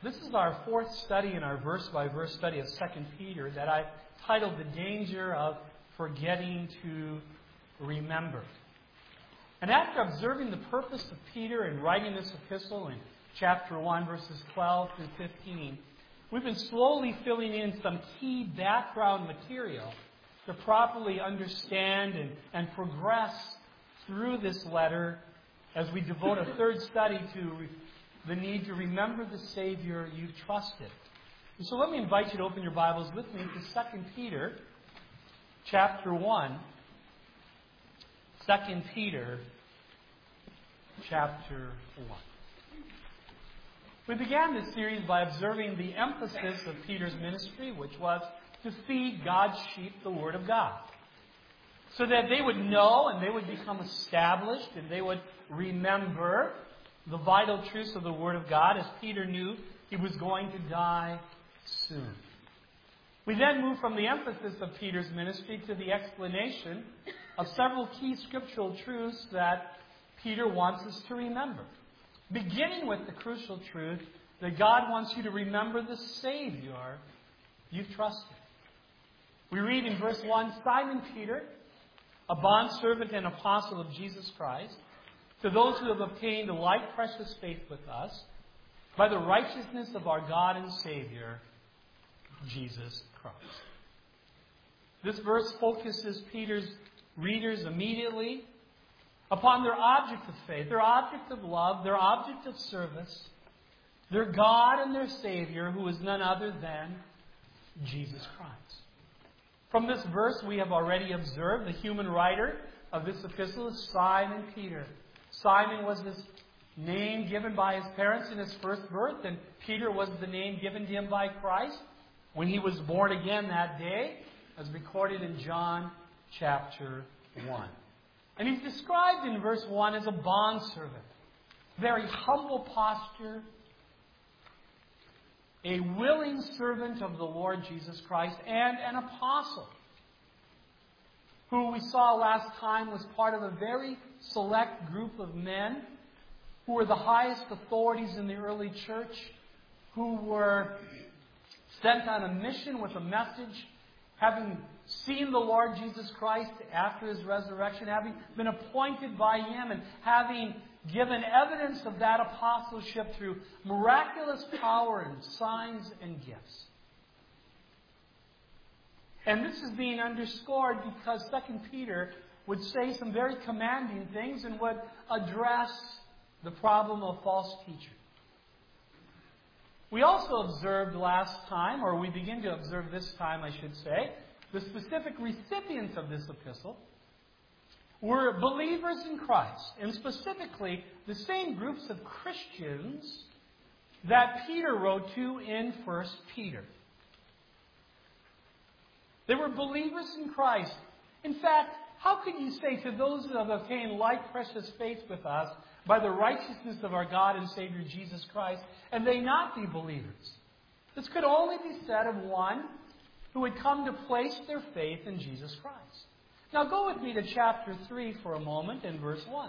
This is our fourth study in our verse-by-verse study of 2 Peter that I titled The Danger of Forgetting to Remember. And after observing the purpose of Peter in writing this epistle in chapter 1, verses 12 through 15, we've been slowly filling in some key background material to properly understand and progress through this letter as we devote a third study to the need to remember the Savior you've trusted. And so let me invite you to open your Bibles with me to 2 Peter chapter 1. 2 Peter chapter 1. We began this series by observing the emphasis of Peter's ministry, which was to feed God's sheep the Word of God, so that they would know and they would become established and they would remember the vital truths of the Word of God, as Peter knew he was going to die soon. We then moved from the emphasis of Peter's ministry to the explanation of several key scriptural truths that Peter wants us to remember, beginning with the crucial truth that God wants you to remember the Savior you've trusted. We read in verse 1, Simon Peter, a bondservant and apostle of Jesus Christ, to those who have obtained a like precious faith with us, by the righteousness of our God and Savior, Jesus Christ. This verse focuses Peter's readers immediately upon their object of faith, their object of love, their object of service, their God and their Savior, who is none other than Jesus Christ. From this verse, we have already observed the human writer of this epistle is Simon Peter. Simon was his name given by his parents in his first birth, and Peter was the name given to him by Christ when he was born again that day, as recorded in John chapter 1. And he's described in verse 1 as a bondservant. Very humble posture. A willing servant of the Lord Jesus Christ, and an apostle, who we saw last time was part of a very select group of men who were the highest authorities in the early church, who were sent on a mission with a message, having seen the Lord Jesus Christ after His resurrection, having been appointed by Him, and having given evidence of that apostleship through miraculous power and signs and gifts. And this is being underscored because 2 Peter would say some very commanding things and would address the problem of false teaching. We also observed last time, or we begin to observe this time, I should say, the specific recipients of this epistle were believers in Christ, and specifically the same groups of Christians that Peter wrote to in 1 Peter. They were believers in Christ. In fact, how could you say to those who have obtained like precious faith with us by the righteousness of our God and Savior Jesus Christ, and they not be believers? This could only be said of one who had come to place their faith in Jesus Christ. Now go with me to chapter 3 for a moment and verse 1.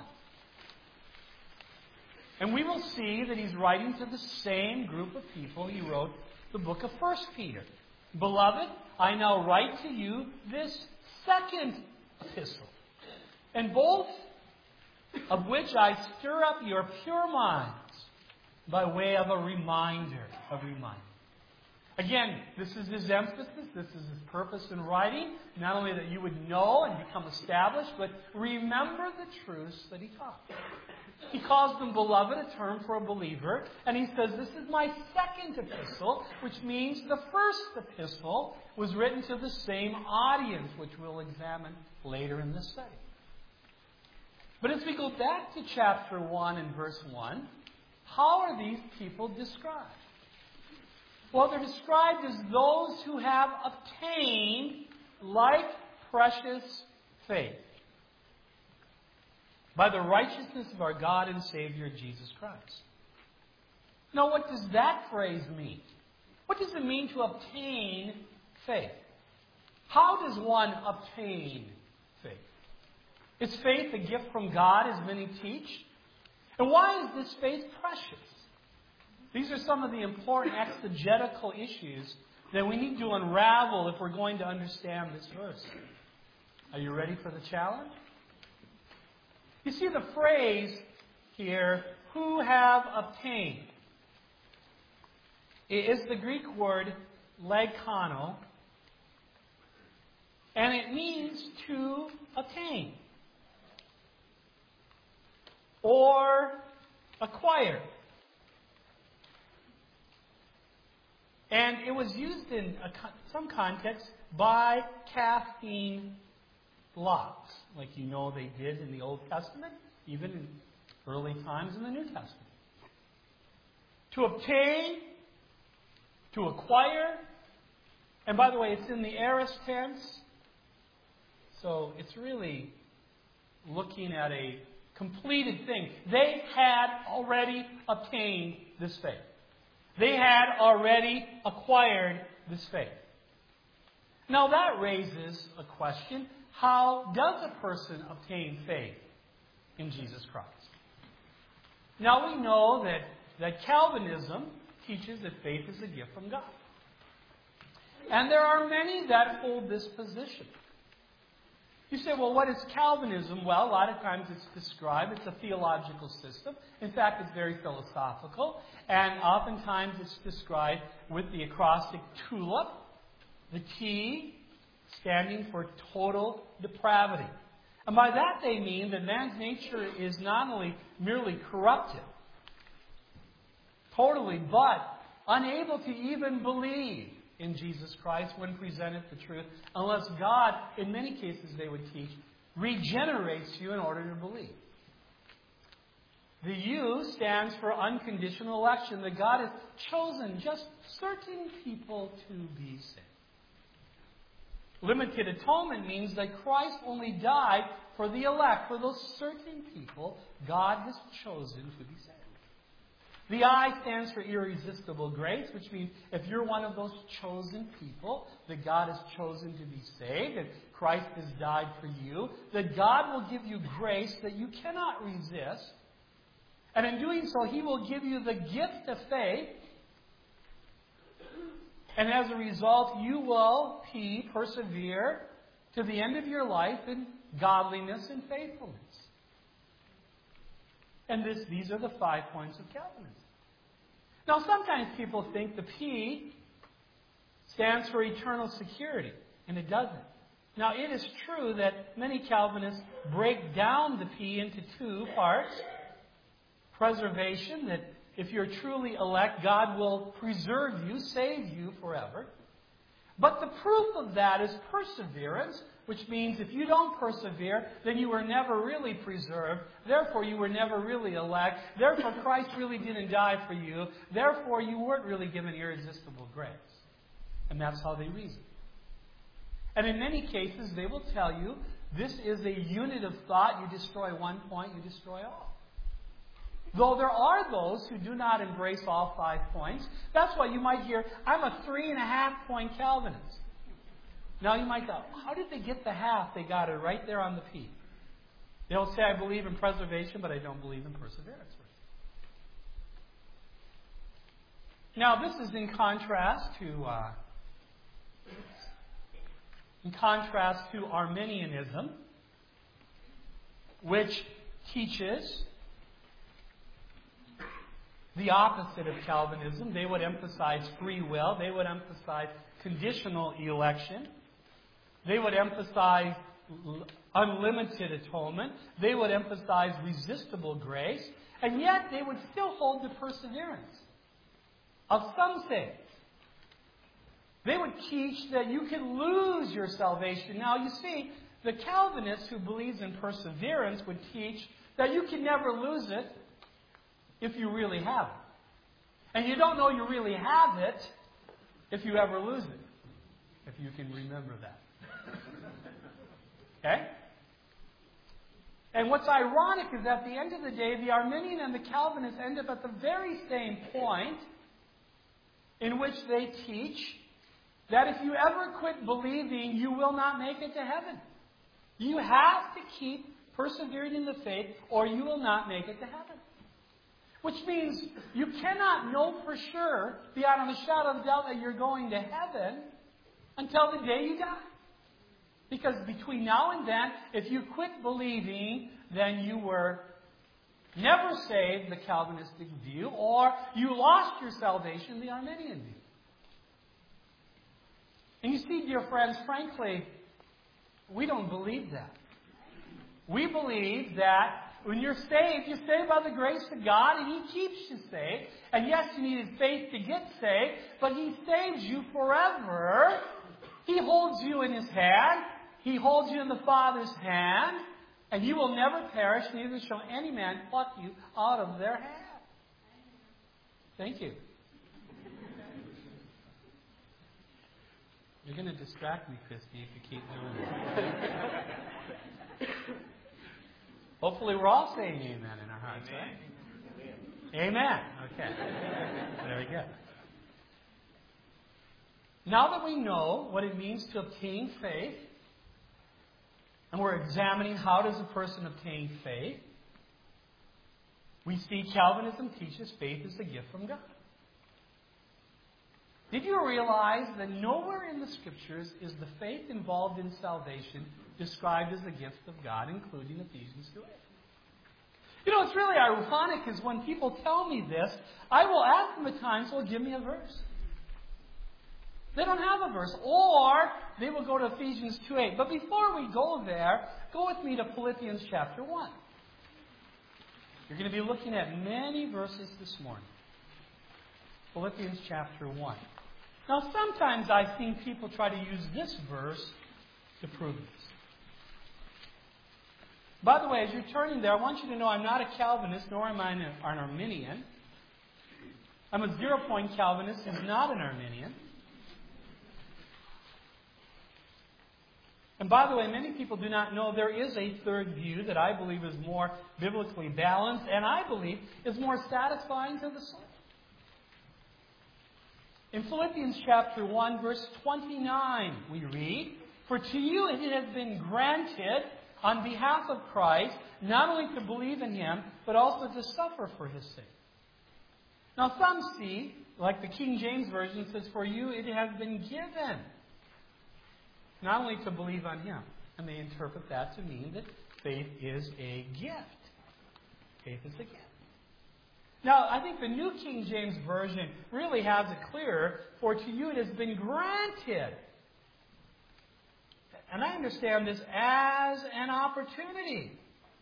And we will see that he's writing to the same group of people he wrote the book of 1 Peter. Beloved, I now write to you this second epistle, and both of which I stir up your pure minds by way of a reminder. Again, this is his emphasis, this is his purpose in writing, not only that you would know and become established, but remember the truths that he taught. He calls them beloved, a term for a believer, and he says, this is my second epistle, which means the first epistle was written to the same audience, which we'll examine later in this study. But as we go back to chapter 1 and verse 1, how are these people described? Well, they're described as those who have obtained like precious faith by the righteousness of our God and Savior Jesus Christ. Now, what does that phrase mean? What does it mean to obtain faith? How does one obtain faith? Is faith a gift from God, as many teach? And why is this faith precious? These are some of the important exegetical issues that we need to unravel if we're going to understand this verse. Are you ready for the challenge? You see the phrase here, who have obtained. It is the Greek word legkano, and it means to obtain or acquire. And it was used in some context by casting lots, like you know they did in the Old Testament, even in early times in the New Testament. To obtain, to acquire, and by the way, it's in the aorist tense, so it's really looking at a completed thing. They had already obtained this faith. They had already acquired this faith. Now that raises a question. How does a person obtain faith in Jesus Christ? Now we know that Calvinism teaches that faith is a gift from God. And there are many that hold this position. You say, well, what is Calvinism? Well, a lot of times it's described, it's a theological system. In fact, it's very philosophical. And oftentimes it's described with the acrostic TULIP, the T standing for total depravity. And by that they mean that man's nature is not only merely corrupted, totally, but unable to even believe in Jesus Christ when presented the truth, unless God, in many cases they would teach, regenerates you in order to believe. The U stands for unconditional election, that God has chosen just certain people to be saved. Limited atonement means that Christ only died for the elect, for those certain people God has chosen to be saved. The I stands for irresistible grace, which means if you're one of those chosen people that God has chosen to be saved, and Christ has died for you, that God will give you grace that you cannot resist. And in doing so, He will give you the gift of faith. And as a result, you will persevere to the end of your life in godliness and faithfulness. And these are the 5 points of Calvinism. Now, sometimes people think the P stands for eternal security, and it doesn't. Now, it is true that many Calvinists break down the P into 2 parts. Preservation, that if you're truly elect, God will preserve you, save you forever. But the proof of that is perseverance, which means if you don't persevere, then you were never really preserved. Therefore, you were never really elect. Therefore, Christ really didn't die for you. Therefore, you weren't really given irresistible grace. And that's how they reason. And in many cases, they will tell you, this is a unit of thought. You destroy one point, you destroy all. Though there are those who do not embrace all 5 points. That's why you might hear, I'm a 3.5 point Calvinist. Now you might go, how did they get the half? They got it right there on the P. They'll say, I believe in preservation, but I don't believe in perseverance. Now this is in contrast to Arminianism, which teaches the opposite of Calvinism. They would emphasize free will. They would emphasize conditional election. They would emphasize unlimited atonement. They would emphasize resistible grace. And yet they would still hold the perseverance of some saints. They would teach that you can lose your salvation. Now you see, the Calvinist who believes in perseverance would teach that you can never lose it if you really have it. And you don't know you really have it if you ever lose it. If you can remember that. Okay? And what's ironic is at the end of the day, the Arminian and the Calvinist end up at the very same point in which they teach that if you ever quit believing, you will not make it to heaven. You have to keep persevering in the faith or you will not make it to heaven. Which means you cannot know for sure, beyond a shadow of doubt, that you're going to heaven until the day you die. Because between now and then, if you quit believing, then you were never saved, the Calvinistic view, or you lost your salvation, the Arminian view. And you see, dear friends, frankly, we don't believe that. We believe that when you're saved by the grace of God, and He keeps you saved. And yes, you needed faith to get saved, but He saves you forever. He holds you in His hand. He holds you in the Father's hand. And you will never perish, neither shall any man pluck you out of their hand. Thank you. You're going to distract me, Christy, if you keep doing that. Hopefully we're all saying amen in our hearts, right? Amen. Okay. Very good. Now that we know what it means to obtain faith, and we're examining how does a person obtain faith, we see Calvinism teaches faith is a gift from God. Did you realize that nowhere in the Scriptures is the faith involved in salvation described as a gift of God, including Ephesians 2:8? You know, it's really ironic is when people tell me this, I will ask them at times, well, give me a verse. They don't have a verse. Or they will go to Ephesians 2:8. But before we go there, go with me to Philippians chapter 1. You're going to be looking at many verses this morning. Philippians chapter 1. Now, sometimes I've seen people try to use this verse to prove this. By the way, as you're turning there, I want you to know I'm not a Calvinist, nor am I an Arminian. I'm a zero-point Calvinist who's not an Arminian. And by the way, many people do not know there is a third view that I believe is more biblically balanced, and I believe is more satisfying to the soul. In Philippians chapter 1, verse 29, we read, "For to you it has been granted on behalf of Christ, not only to believe in Him, but also to suffer for His sake." Now some see, like the King James Version says, "For you it has been given, not only to believe on Him." And they interpret that to mean that faith is a gift. Faith is a gift. Now, I think the New King James Version really has it clearer, "For to you it has been granted." And I understand this as an opportunity.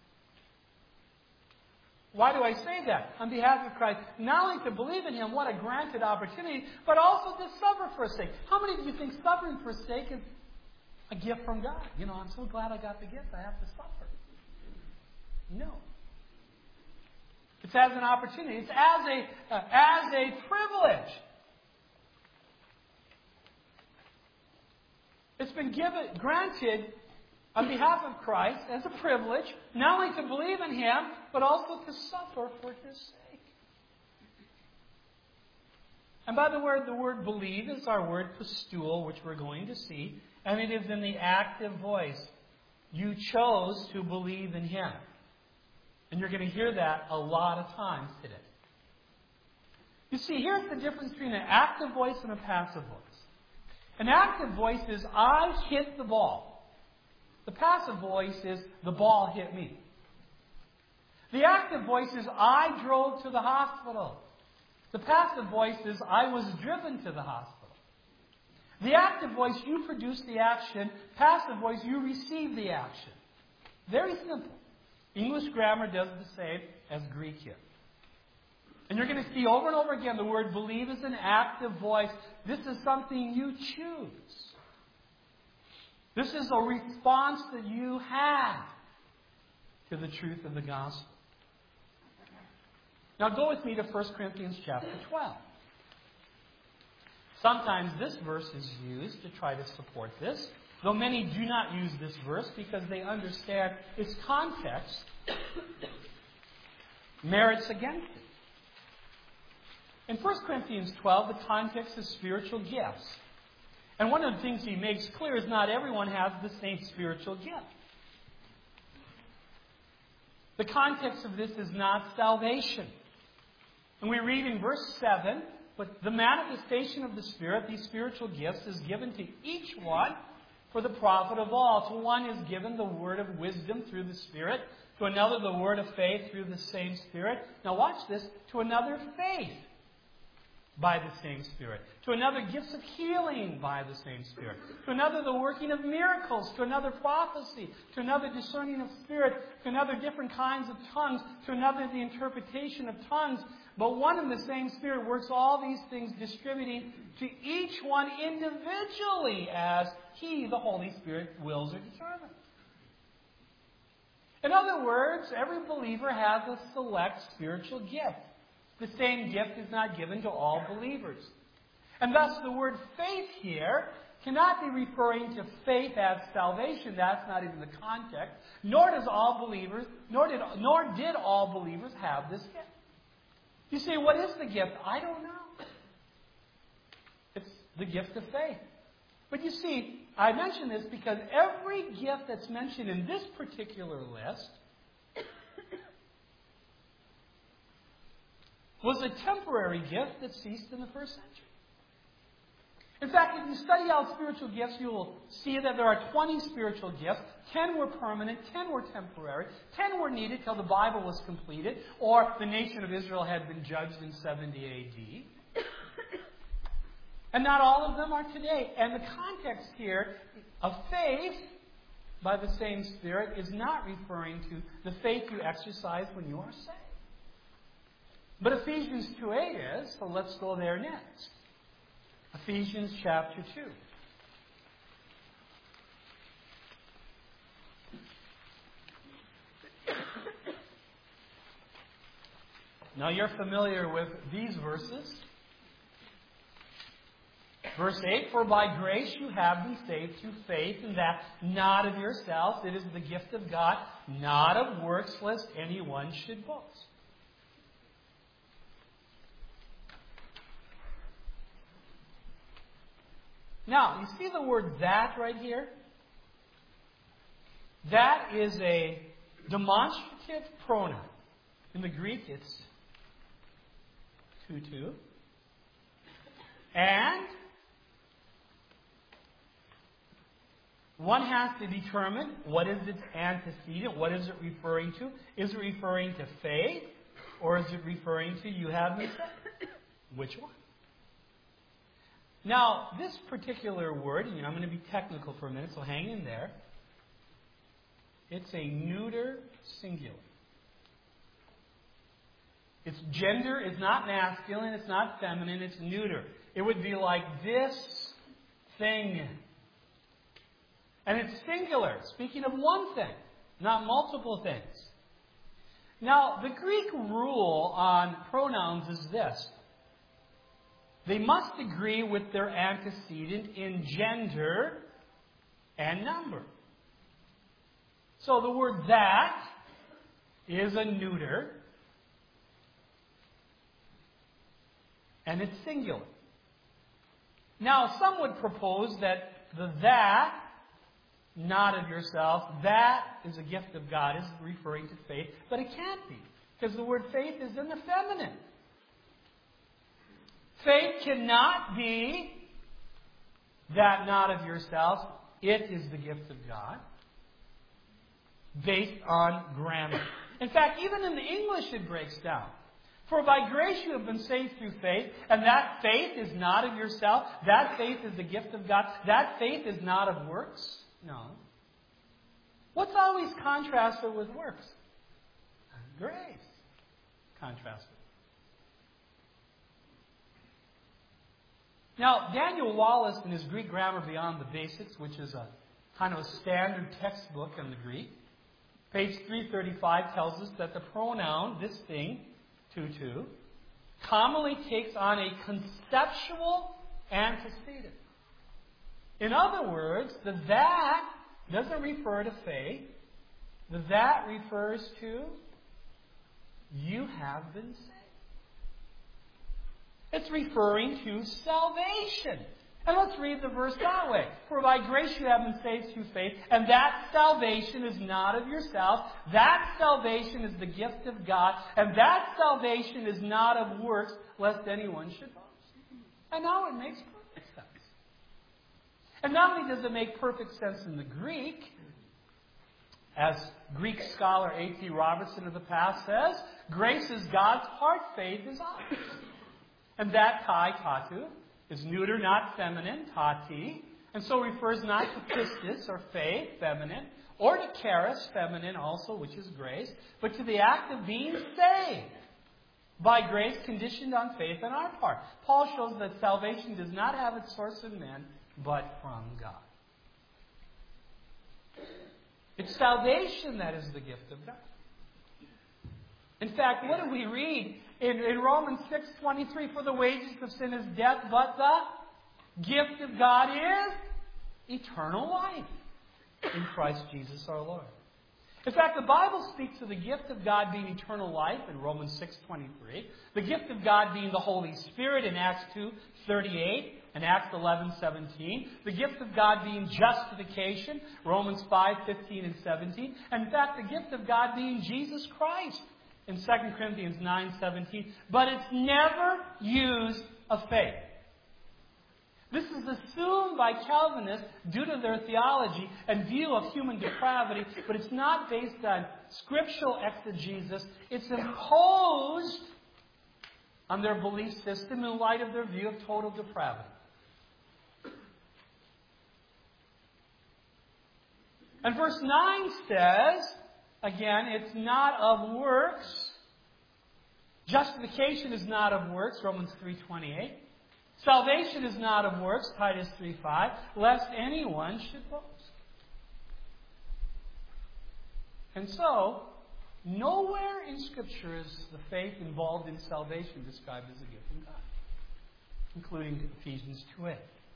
Why do I say that? On behalf of Christ, not only to believe in Him, what a granted opportunity, but also to suffer for His sake. How many of you think suffering for His sake is a gift from God? You know, I'm so glad I got the gift, I have to suffer. No. It's as an opportunity. It's as a privilege. It's been granted on behalf of Christ as a privilege, not only to believe in Him, but also to suffer for His sake. And by the word believe is our word pistuo, which we're going to see, and it is in the active voice. You chose to believe in Him. And you're going to hear that a lot of times today. You see, here's the difference between an active voice and a passive voice. An active voice is, I hit the ball. The passive voice is, the ball hit me. The active voice is, I drove to the hospital. The passive voice is, I was driven to the hospital. The active voice, you produce the action. Passive voice, you receive the action. Very simple. English grammar does the same as Greek here. And you're going to see over and over again the word believe is an active voice. This is something you choose. This is a response that you have to the truth of the gospel. Now go with me to 1 Corinthians chapter 12. Sometimes this verse is used to try to support this, though many do not use this verse because they understand its context merits against it. In 1 Corinthians 12, the context is spiritual gifts. And one of the things he makes clear is not everyone has the same spiritual gift. The context of this is not salvation. And we read in verse 7, but the manifestation of the Spirit, these spiritual gifts, is given to each one for the profit of all. To one is given the word of wisdom through the Spirit, to another the word of faith through the same Spirit. Now watch this. To another faith by the same Spirit. To another gifts of healing by the same Spirit. To another the working of miracles. To another prophecy. To another discerning of spirit. To another different kinds of tongues. To another the interpretation of tongues. But one and the same Spirit works all these things, distributing to each one individually as He, the Holy Spirit, wills or determines. In other words, every believer has a select spiritual gift. The same gift is not given to all believers. And thus the word faith here cannot be referring to faith as salvation. That's not even the context. Nor did all believers have this gift. You say, what is the gift? I don't know. It's the gift of faith. But you see, I mention this because every gift that's mentioned in this particular list was a temporary gift that ceased in the first century. In fact, if you study out spiritual gifts, you will see that there are 20 spiritual gifts. 10 were permanent, 10 were temporary, 10 were needed till the Bible was completed, or the nation of Israel had been judged in 70 A.D. And not all of them are today. And the context here of faith by the same Spirit is not referring to the faith you exercise when you are saved. But Ephesians 2:8 is, so let's go there next. Ephesians chapter 2. Now you're familiar with these verses. Verse 8, for by grace you have been saved through faith, and that not of yourselves, it is the gift of God, not of works, lest anyone should boast. Now, you see the word that right here? That is a demonstrative pronoun. In the Greek, it's tutu. And one has to determine what is its antecedent, what is it referring to? Is it referring to faith, or is it referring to you have been saved? Which one? Now, this particular word, and I'm going to be technical for a minute, so hang in there. It's a neuter singular. Its gender is not masculine, it's not feminine, it's neuter. It would be like this thing. And it's singular, speaking of one thing, not multiple things. Now, the Greek rule on pronouns is this. They must agree with their antecedent in gender and number. So the word that is a neuter, and it's singular. Now, some would propose that the that, not of yourself, that is a gift of God, is referring to faith, but it can't be, because the word faith is in the feminine. Faith cannot be that not of yourselves. It is the gift of God, based on grammar. In fact, even in the English it breaks down. For by grace you have been saved through faith, and that faith is not of yourself. That faith is the gift of God. That faith is not of works. No. What's always contrasted with works? Grace. Contrasted. Now, Daniel Wallace, in his Greek Grammar Beyond the Basics, which is a kind of a standard textbook in the Greek, page 335 tells us that the pronoun, this thing, tutu, commonly takes on a conceptual antecedent. In other words, the that doesn't refer to faith. The that refers to you have been saved. It's referring to salvation. And let's read the verse that way. For by grace you have been saved through faith, and that salvation is not of yourself. That salvation is the gift of God, and that salvation is not of works, lest anyone should boast. And now it makes perfect sense. And not only does it make perfect sense in the Greek, as Greek scholar A.T. Robertson of the past says, grace is God's part, faith is ours. And that kai, katu, is neuter, not feminine, tati, and so refers not to pistis, or faith, feminine, or to charis, feminine also, which is grace, but to the act of being saved by grace conditioned on faith on our part. Paul shows that salvation does not have its source in men, but from God. It's salvation that is the gift of God. In fact, what do we read in Romans 6:23? For the wages of sin is death, but the gift of God is eternal life in Christ Jesus our Lord. In fact, the Bible speaks of the gift of God being eternal life in Romans 6:23. The gift of God being the Holy Spirit in Acts 2:38 and Acts 11:17. The gift of God being justification, Romans 5:15 and 17. And in fact, the gift of God being Jesus Christ in 2 Corinthians 9:17. But it's never used of faith. This is assumed by Calvinists due to their theology and view of human depravity, but it's not based on scriptural exegesis. It's imposed on their belief system in light of their view of total depravity. And verse 9 says, again, it's not of works. Justification is not of works, Romans 3:28. Salvation is not of works, Titus 3:5, lest anyone should boast. And so, nowhere in Scripture is the faith involved in salvation described as a gift from God, including Ephesians 2:8.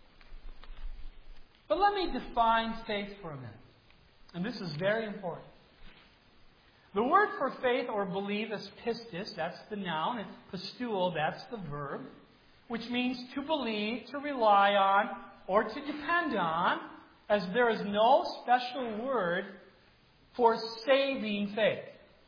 But let me define faith for a minute. And this is very important. The word for faith or believe is pistis, that's the noun, and pistuo, that's the verb, which means to believe, to rely on, or to depend on, as there is no special word for saving faith.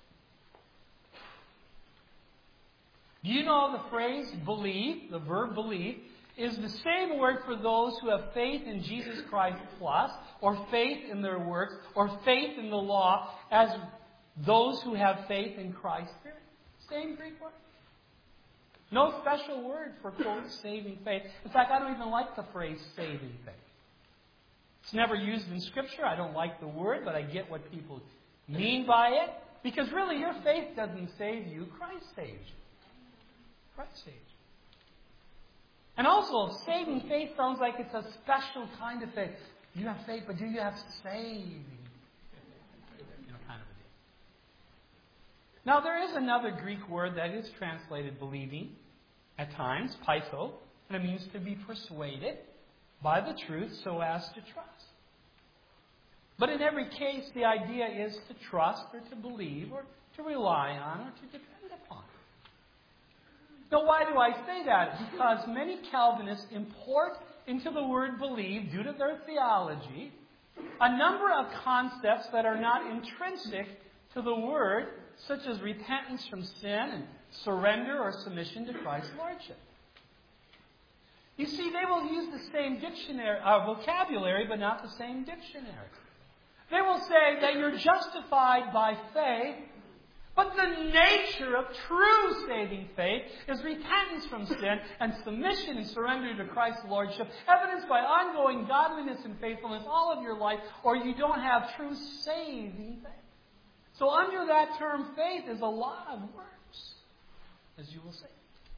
Do you know the phrase believe, the verb believe, is the same word for those who have faith in Jesus Christ plus, or faith in their works, or faith in the law, as those who have faith in Christ. Same Greek word. No special word for, quote, saving faith. In fact, I don't even like the phrase saving faith. It's never used in Scripture. I don't like the word, but I get what people mean by it. Because really, your faith doesn't save you. Christ saves you. Christ saves you. And also, saving faith sounds like it's a special kind of faith. You have faith, but do you have saving? Kind of a deal. Now, there is another Greek word that is translated believing at times, paiso, and it means to be persuaded by the truth so as to trust. But in every case, the idea is to trust or to believe or to rely on or to depend upon. Now, why do I say that? Because many Calvinists import into the word believe, due to their theology, a number of concepts that are not intrinsic to the word, such as repentance from sin and surrender or submission to Christ's lordship. You see, they will use the same vocabulary, but not the same dictionary. They will say that you're justified by faith, but the nature of true saving faith is repentance from sin and submission and surrender to Christ's lordship, evidenced by ongoing godliness and faithfulness all of your life, or you don't have true saving faith. So under that term, faith is a lot of works, as you will see.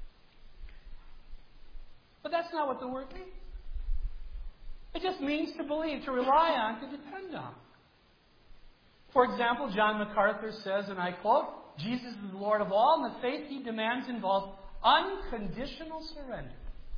But that's not what the word means. It just means to believe, to rely on, to depend on. For example, John MacArthur says, and I quote, Jesus is the Lord of all, and the faith he demands involves unconditional surrender.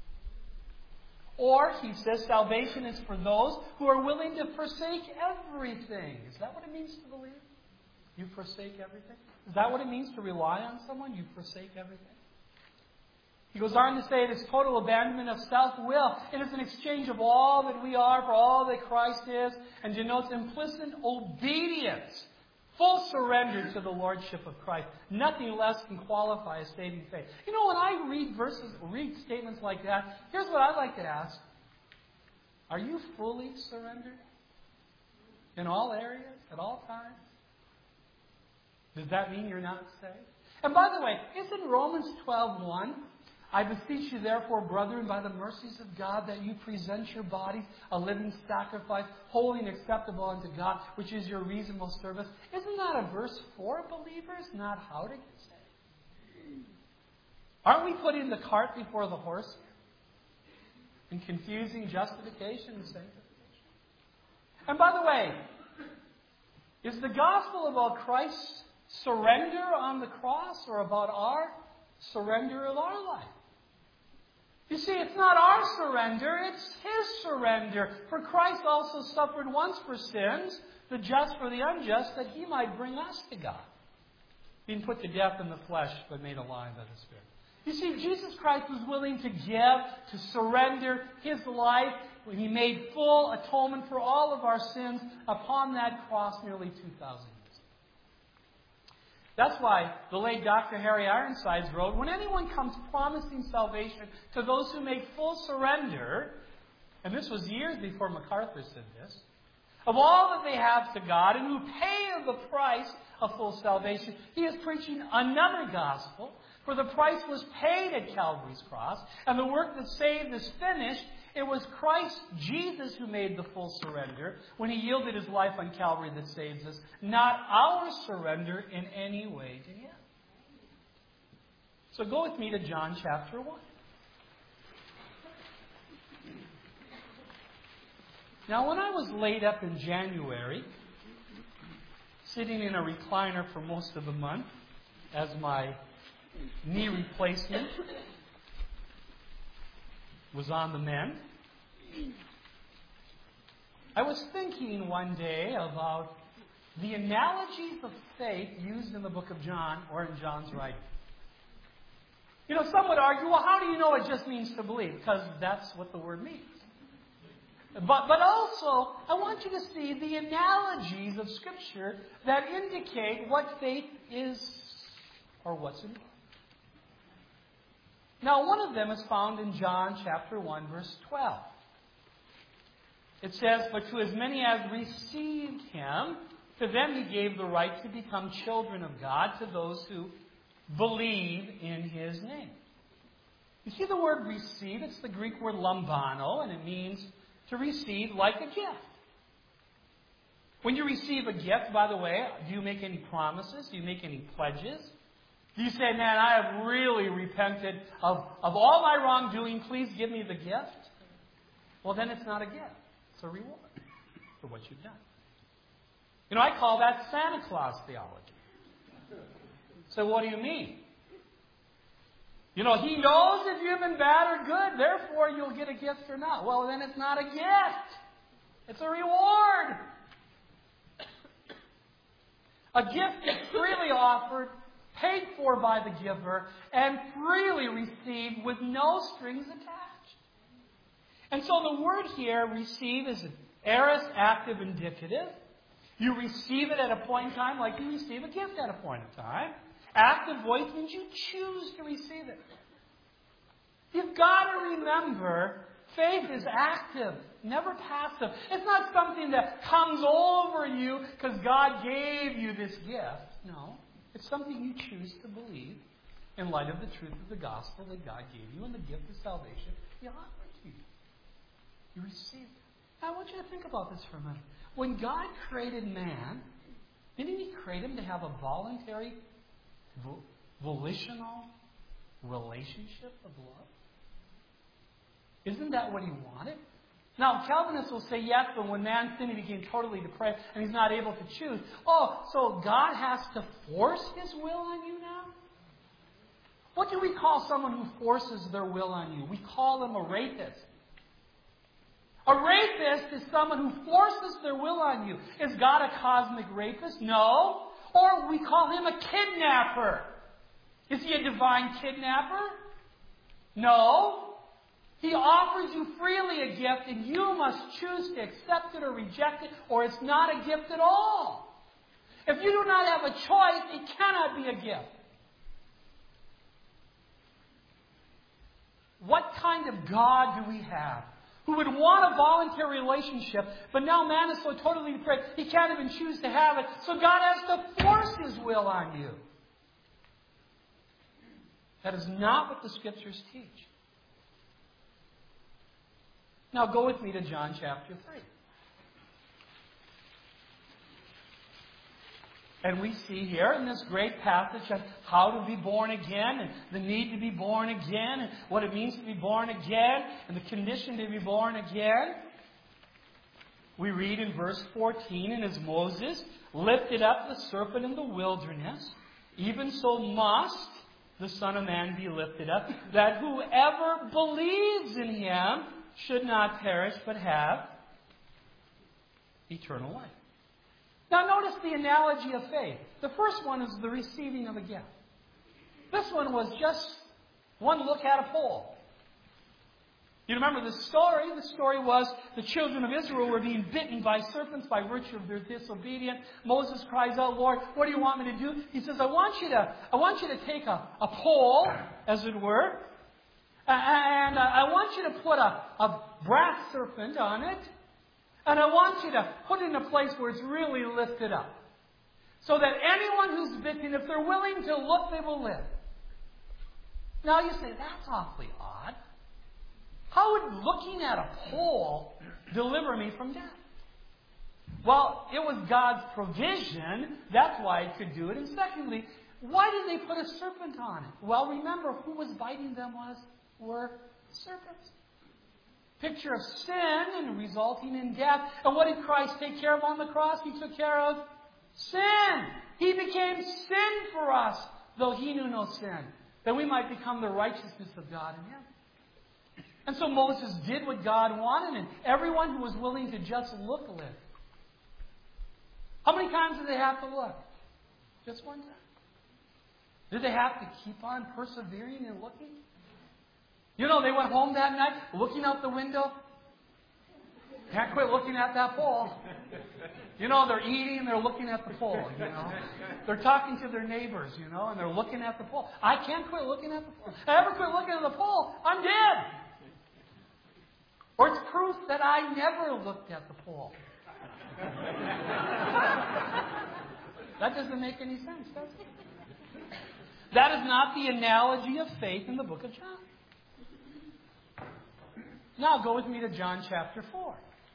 Or, he says, salvation is for those who are willing to forsake everything. Is that what it means to believe? You forsake everything? Is that what it means to rely on someone? You forsake everything? He goes on to say it is total abandonment of self-will. It is an exchange of all that we are for all that Christ is, and denotes implicit obedience, full surrender to the Lordship of Christ. Nothing less can qualify a saving faith. You know, when I read statements like that, here's what I like to ask. Are you fully surrendered? In all areas? At all times? Does that mean you're not saved? And by the way, isn't Romans 12:1? I beseech you, therefore, brethren, by the mercies of God, that you present your bodies a living sacrifice, holy and acceptable unto God, which is your reasonable service. Isn't that a verse for believers, not how to get saved? Aren't we putting the cart before the horse and confusing justification and sanctification? And by the way, is the gospel about Christ's surrender on the cross or about our surrender of our life? You see, it's not our surrender, it's His surrender. For Christ also suffered once for sins, the just for the unjust, that He might bring us to God. Being put to death in the flesh, but made alive by the Spirit. You see, Jesus Christ was willing to give, to surrender His life when He made full atonement for all of our sins upon that cross nearly 2,000 years. That's why the late Dr. Harry Ironsides wrote, when anyone comes promising salvation to those who make full surrender, and this was years before MacArthur said this, of all that they have to God and who pay the price of full salvation, he is preaching another gospel, for the price was paid at Calvary's cross, and the work that saved is finished. It was Christ Jesus who made the full surrender when He yielded His life on Calvary that saves us, not our surrender in any way to Him. So go with me to John chapter 1. Now, when I was laid up in January, sitting in a recliner for most of the month as my knee replacement was on the mend, I was thinking one day about the analogies of faith used in the book of John or in John's writing. You know, some would argue, well, how do you know it just means to believe? Because that's what the word means. But also, I want you to see the analogies of Scripture that indicate what faith is or what's involved. Now, one of them is found in John chapter 1, verse 12. It says, but to as many as received Him, to them He gave the right to become children of God, to those who believe in His name. You see the word receive? It's the Greek word lambano, and it means to receive like a gift. When you receive a gift, by the way, do you make any promises? Do you make any pledges? Do you say, man, I have really repented of all my wrongdoing. Please give me the gift? Well, then it's not a gift. It's a reward for what you've done. You know, I call that Santa Claus theology. So what do you mean? You know, He knows if you've been bad or good, therefore you'll get a gift or not. Well, then it's not a gift. It's a reward. A gift is freely offered, paid for by the giver, and freely received with no strings attached. And so the word here, receive, is an aorist active indicative. You receive it at a point in time like you receive a gift at a point in time. Active voice means you choose to receive it. You've got to remember, faith is active, never passive. It's not something that comes over you because God gave you this gift. No. It's something you choose to believe in light of the truth of the gospel that God gave you and the gift of salvation He offered to you. You receive it. Now, I want you to think about this for a minute. When God created man, didn't He create him to have a voluntary, volitional relationship of love? Isn't that what He wanted? Now, Calvinists will say, yes, but when man sinned, he became totally depraved and he's not able to choose. Oh, so God has to force His will on you now? What do we call someone who forces their will on you? We call them a rapist. A rapist is someone who forces their will on you. Is God a cosmic rapist? No. Or we call Him a kidnapper. Is He a divine kidnapper? No. He offers you freely a gift, and you must choose to accept it or reject it, or it's not a gift at all. If you do not have a choice, it cannot be a gift. What kind of God do we have who would want a voluntary relationship, but now man is so totally depraved, he can't even choose to have it, so God has to force His will on you? That is not what the Scriptures teach. Now go with me to John chapter 3. And we see here in this great passage on how to be born again, and the need to be born again, and what it means to be born again, and the condition to be born again. We read in verse 14, and as Moses lifted up the serpent in the wilderness, even so must the Son of Man be lifted up, that whoever believes in Him should not perish, but have eternal life. Now notice the analogy of faith. The first one is the receiving of a gift. This one was just one look at a pole. You remember the story? The story was the children of Israel were being bitten by serpents by virtue of their disobedience. Moses cries out, Lord, what do you want me to do? He says, I want you to take a pole, as it were, and I want you to put a brass serpent on it. And I want you to put it in a place where it's really lifted up. So that anyone who's bitten, if they're willing to look, they will live. Now you say, that's awfully odd. How would looking at a pole deliver me from death? Well, it was God's provision. That's why it could do it. And secondly, why did they put a serpent on it? Well, remember, who was biting them were serpents. Picture of sin and resulting in death. And what did Christ take care of on the cross? He took care of sin. He became sin for us, though He knew no sin, that we might become the righteousness of God in Him. And so Moses did what God wanted, and everyone who was willing to just look lived. How many times did they have to look? Just one time. Did they have to keep on persevering and looking? You know, they went home that night, looking out the window. Can't quit looking at that pole. You know, they're eating, they're looking at the pole, you know. They're talking to their neighbors, you know, and they're looking at the pole. I can't quit looking at the pole. If I ever quit looking at the pole, I'm dead. Or it's proof that I never looked at the pole. That doesn't make any sense, does it? That is not the analogy of faith in the book of John. Now go with me to John chapter 4.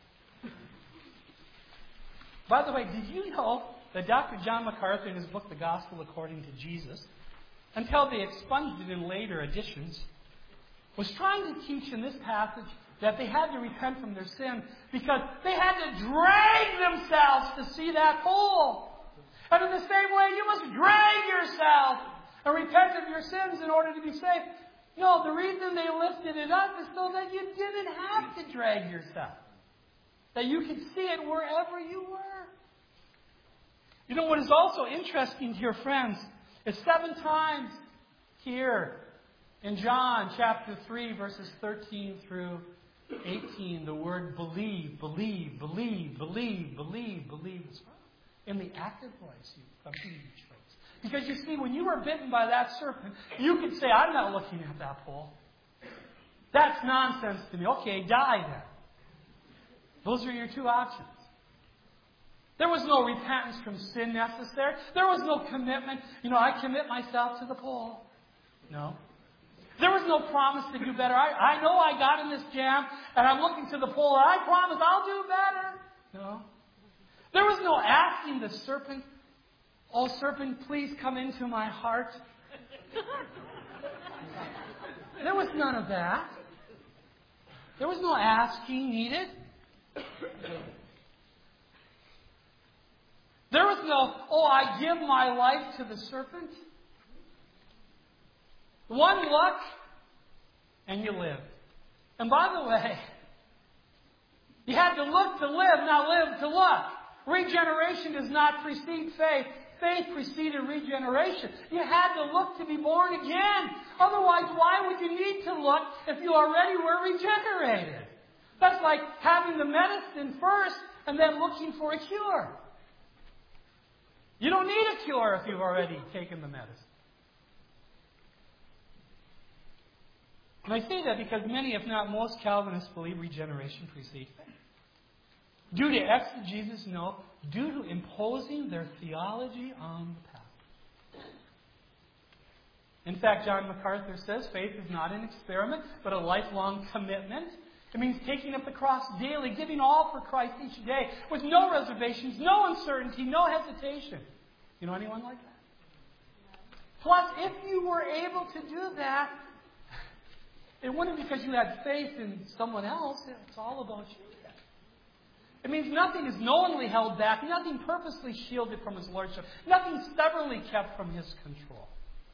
By the way, did you know that Dr. John MacArthur in his book, The Gospel According to Jesus, until they expunged it in later editions, was trying to teach in this passage that they had to repent from their sin because they had to drag themselves to see that pole. And in the same way, you must drag yourself and repent of your sins in order to be saved. No, the reason they lifted it up is so that you didn't have to drag yourself. That you could see it wherever you were. You know what is also interesting here, friends, is 7 times here in John chapter 3, verses 13 through 18, the word believe, believe, believe, believe, believe, believe is found. In the active voice, you come to each phrase. Because you see, when you were bitten by that serpent, you could say, I'm not looking at that pole. That's nonsense to me. Okay, die then. Those are your 2 options. There was no repentance from sin necessary. There was no commitment. You know, I commit myself to the pole. No. There was no promise to do better. I know I got in this jam, and I'm looking to the pole, and I promise I'll do better. No. There was no asking the serpent, oh, serpent, please come into my heart. There was none of that. There was no asking needed. There was no, oh, I give my life to the serpent. One look, and you lived. And by the way, you had to look to live, not live to look. Regeneration does not precede faith. Faith preceded regeneration. You had to look to be born again. Otherwise, why would you need to look if you already were regenerated? That's like having the medicine first and then looking for a cure. You don't need a cure if you've already taken the medicine. And I say that because many, if not most, Calvinists believe regeneration precedes faith. Due to exegesis, no. Due to imposing their theology on the pastor. In fact, John MacArthur says faith is not an experiment, but a lifelong commitment. It means taking up the cross daily, giving all for Christ each day, with no reservations, no uncertainty, no hesitation. You know anyone like that? Plus, if you were able to do that, it wasn't because you had faith in someone else. It's all about you. It means nothing is knowingly held back, nothing purposely shielded from His Lordship, nothing stubbornly kept from His control.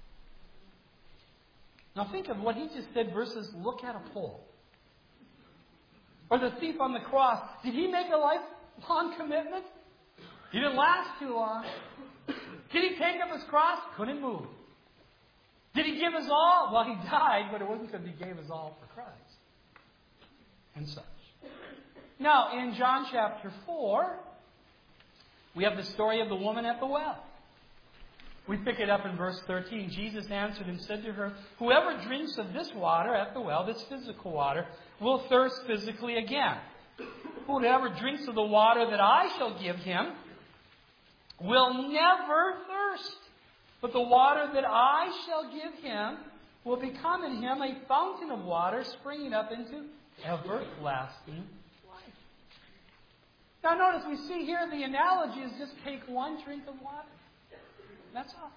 Now think of what He just said versus look at a pole. Or the thief on the cross. Did he make a lifelong commitment? He didn't last too long. Did he take up his cross? Couldn't move. Did he give his all? Well, he died, but it wasn't because he gave his all for Christ. And such. Now, in John chapter 4, we have the story of the woman at the well. We pick it up in verse 13. Jesus answered and said to her, "Whoever drinks of this water at the well, this physical water, will thirst physically again. Whoever drinks of the water that I shall give him will never thirst. But the water that I shall give him will become in him a fountain of water springing up into everlasting life." Now notice we see here the analogy is just take one drink of water. That's all.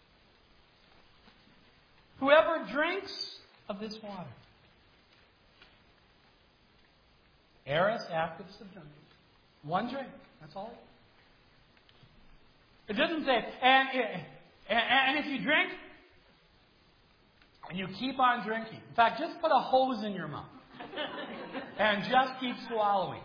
Whoever drinks of this water. Aorist, active, subjunctive. One drink. That's all. It doesn't say, and if you drink, and you keep on drinking. In fact, just put a hose in your mouth. And just keep swallowing.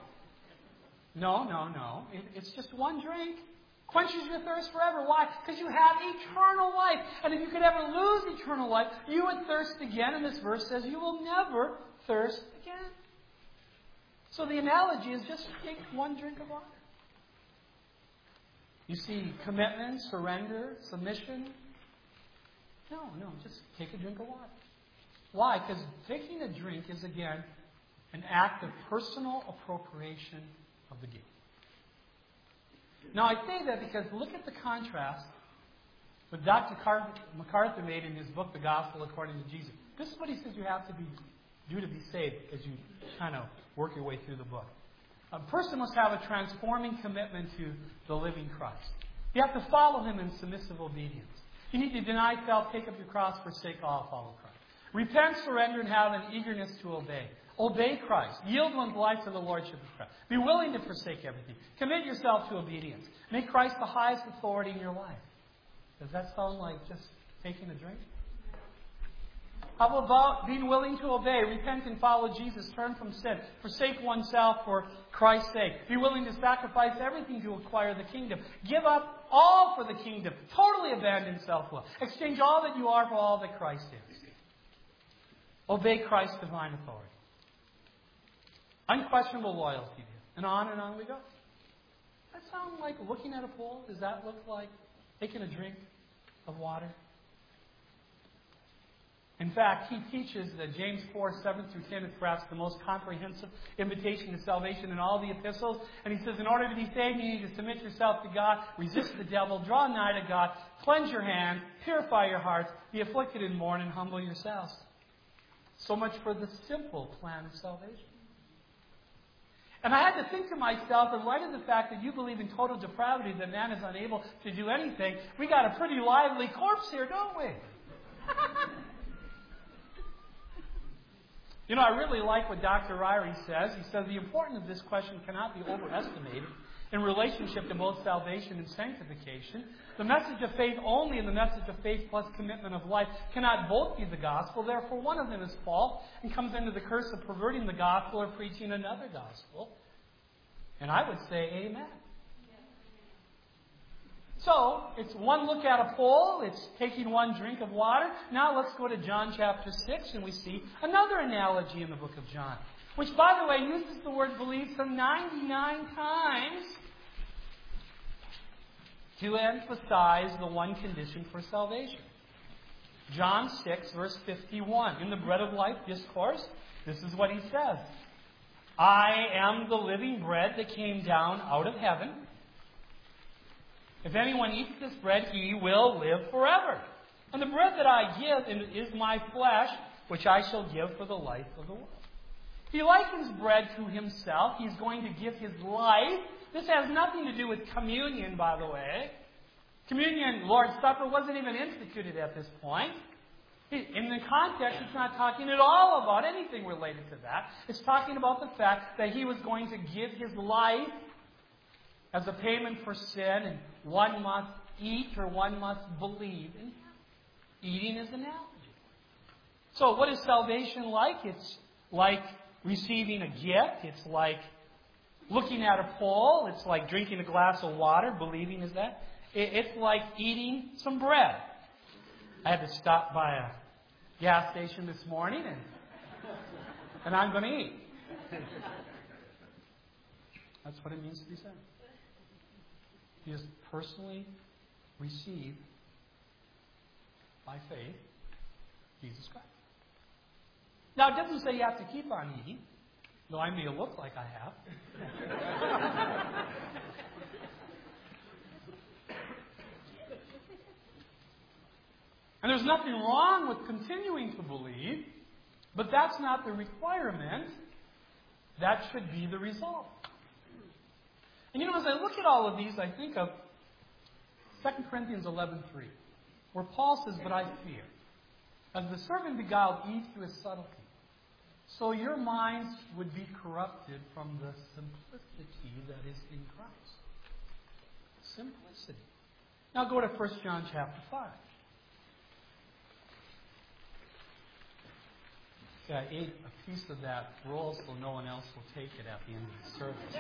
No. It's just one drink. Quenches your thirst forever. Why? Because you have eternal life. And if you could ever lose eternal life, you would thirst again. And this verse says you will never thirst again. So the analogy is just take one drink of water. You see commitment, surrender, submission. No, just take a drink of water. Why? Because taking a drink is, again, an act of personal appropriation of the gift. Now, I say that because look at the contrast that Dr. MacArthur made in his book, The Gospel According to Jesus. This is what he says you have to do to be saved as you kind of work your way through the book. A person must have a transforming commitment to the living Christ. You have to follow Him in submissive obedience. You need to deny self, take up your cross, forsake all, follow Christ. Repent, surrender, and have an eagerness to obey. Obey Christ. Yield one's life to the Lordship of Christ. Be willing to forsake everything. Commit yourself to obedience. Make Christ the highest authority in your life. Does that sound like just taking a drink? How about being willing to obey? Repent and follow Jesus. Turn from sin. Forsake oneself for Christ's sake. Be willing to sacrifice everything to acquire the kingdom. Give up all for the kingdom. Totally abandon self-will. Exchange all that you are for all that Christ is. Obey Christ's divine authority. Unquestionable loyalty to Him. And on we go. Does that sound like looking at a pole? Does that look like taking a drink of water? In fact, he teaches that James 4, 7 through 10 is perhaps the most comprehensive invitation to salvation in all the epistles. And he says, in order to be saved, you need to submit yourself to God, resist the devil, draw nigh to God, cleanse your hands, purify your hearts, be afflicted and mourn, and humble yourselves. So much for the simple plan of salvation. And I had to think to myself, in light of the fact that you believe in total depravity, that man is unable to do anything, we got a pretty lively corpse here, don't we? You know, I really like what Dr. Ryrie says. He says the importance of this question cannot be overestimated in relationship to both salvation and sanctification. The message of faith only and the message of faith plus commitment of life cannot both be the gospel. Therefore, one of them is false and comes into the curse of perverting the gospel or preaching another gospel. And I would say amen. So, it's one look at a pole, it's taking one drink of water. Now let's go to John chapter 6, and we see another analogy in the book of John, which, by the way, uses the word believe some 99 times to emphasize the one condition for salvation. John 6, verse 51. In the Bread of Life discourse, this is what he says. I am the living bread that came down out of heaven. If anyone eats this bread, he will live forever. And the bread that I give is my flesh, which I shall give for the life of the world. He likens bread to himself. He's going to give his life. This has nothing to do with communion, by the way. Communion, Lord's Supper, wasn't even instituted at this point. In the context, it's not talking at all about anything related to that. It's talking about the fact that he was going to give his life as a payment for sin, and one must eat or one must believe in him. Eating is an analogy. So what is salvation like? It's like receiving a gift. It's like looking at a pole. It's like drinking a glass of water. Believing is that. It's like eating some bread. I had to stop by a gas station this morning, and I'm going to eat. That's what it means to be saved. He has personally received, by faith, Jesus Christ. Now, it doesn't say you have to keep on eating, though I may look like I have. And there's nothing wrong with continuing to believe, but that's not the requirement. That should be the result. And as I look at all of these, I think of 2 Corinthians 11:3, where Paul says, but I fear, as the serpent beguiled Eve through his subtlety, so your minds would be corrupted from the simplicity that is in Christ. Simplicity. Now go to 1 John chapter 5. I ate a piece of that roll so no one else will take it at the end of the service.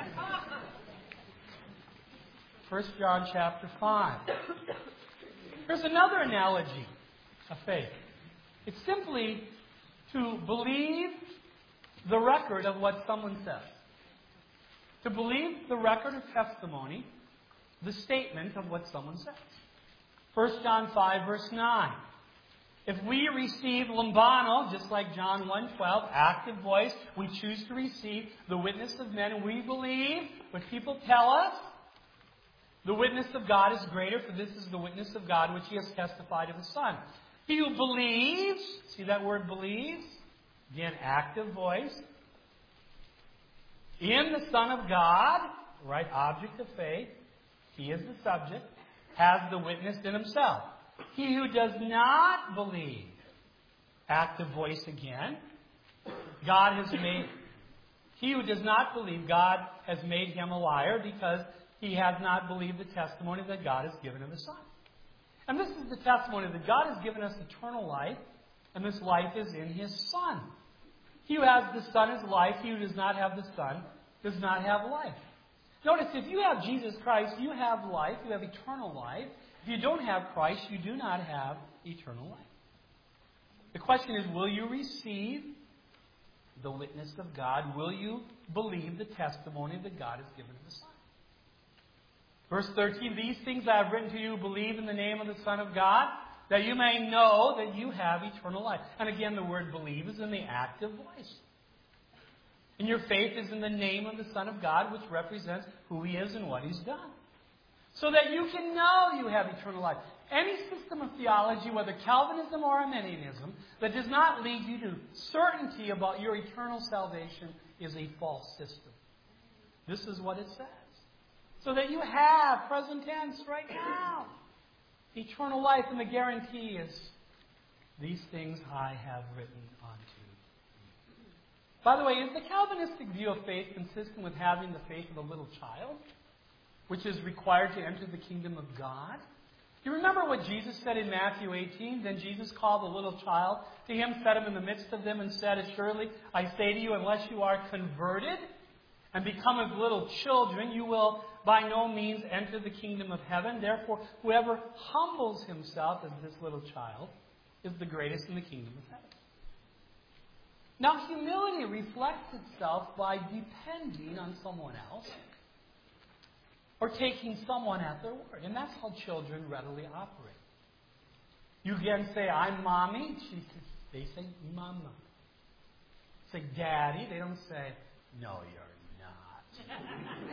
1 John chapter 5. Here's another analogy of faith. It's simply to believe the record of what someone says. To believe the record of testimony, the statement of what someone says. 1 John 5, verse 9. If we receive lambano, just like John 1:12, active voice, we choose to receive the witness of men, and we believe what people tell us. The witness of God is greater, for this is the witness of God which he has testified of the Son. He who believes, see that word believes? Again, active voice. In the Son of God, right, object of faith, he is the subject, has the witness in himself. He who does not believe, active voice again, he who does not believe, God has made him a liar because he has not believed the testimony that God has given of the Son. And this is the testimony that God has given us eternal life, and this life is in his Son. He who has the Son is life. He who does not have the Son does not have life. Notice, if you have Jesus Christ, you have life. You have eternal life. If you don't have Christ, you do not have eternal life. The question is, will you receive the witness of God? Will you believe the testimony that God has given to the Son? Verse 13, these things I have written to you, believe in the name of the Son of God, that you may know that you have eternal life. And again, the word believe is in the active voice. And your faith is in the name of the Son of God, which represents who he is and what he's done. So that you can know you have eternal life. Any system of theology, whether Calvinism or Arminianism, that does not lead you to certainty about your eternal salvation is a false system. This is what it says. So that you have, present tense, right now, eternal life, and the guarantee is, these things I have written unto you. By the way, is the Calvinistic view of faith consistent with having the faith of a little child, which is required to enter the kingdom of God? Do you remember what Jesus said in Matthew 18? Then Jesus called a little child to him, set him in the midst of them, and said, assuredly, I say to you, unless you are converted and become as little children, you will by no means enter the kingdom of heaven. Therefore, whoever humbles himself as this little child is the greatest in the kingdom of heaven. Now, humility reflects itself by depending on someone else or taking someone at their word. And that's how children readily operate. You again say, I'm mommy. They say, mama. Say, daddy. They don't say, no, you're not.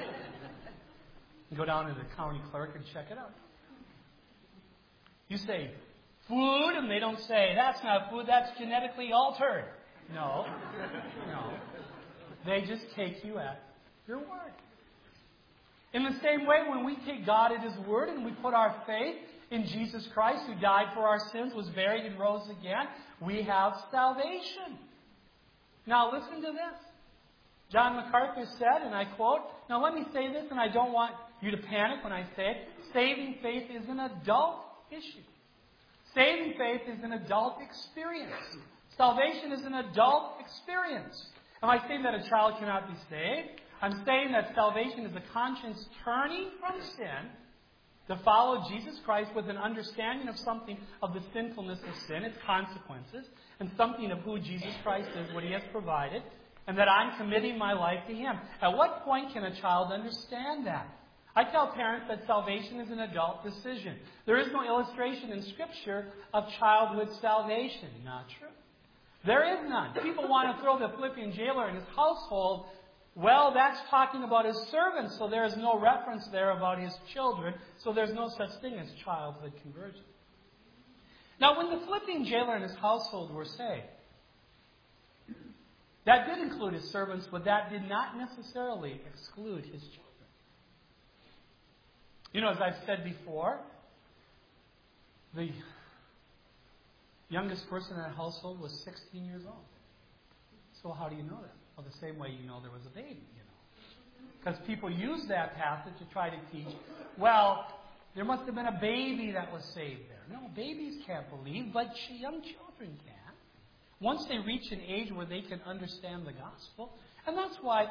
Go down to the county clerk and check it out. You say, food, and they don't say, that's not food, that's genetically altered. No. They just take you at your word. In the same way, when we take God at His word and we put our faith in Jesus Christ, who died for our sins, was buried, and rose again, we have salvation. Now listen to this. John MacArthur said, and I quote, now let me say this, and I don't want you to panic when I say it, saving faith is an adult issue. Saving faith is an adult experience. Salvation is an adult experience. Am I saying that a child cannot be saved? I'm saying that salvation is a conscience turning from sin to follow Jesus Christ with an understanding of something of the sinfulness of sin, its consequences, and something of who Jesus Christ is, what He has provided, and that I'm committing my life to Him. At what point can a child understand that? I tell parents that salvation is an adult decision. There is no illustration in Scripture of childhood salvation. Not true. There is none. People want to throw the Philippian jailer and his household. Well, that's talking about his servants, so there is no reference there about his children, so there's no such thing as childhood conversion. Now, when the Philippian jailer and his household were saved, that did include his servants, but that did not necessarily exclude his children. You know, as I've said before, the youngest person in that household was 16 years old. So how do you know that? Well, the same way you know there was a baby, Because people use that passage to try to teach, well, there must have been a baby that was saved there. No, babies can't believe, but young children can. Once they reach an age where they can understand the gospel. And that's why,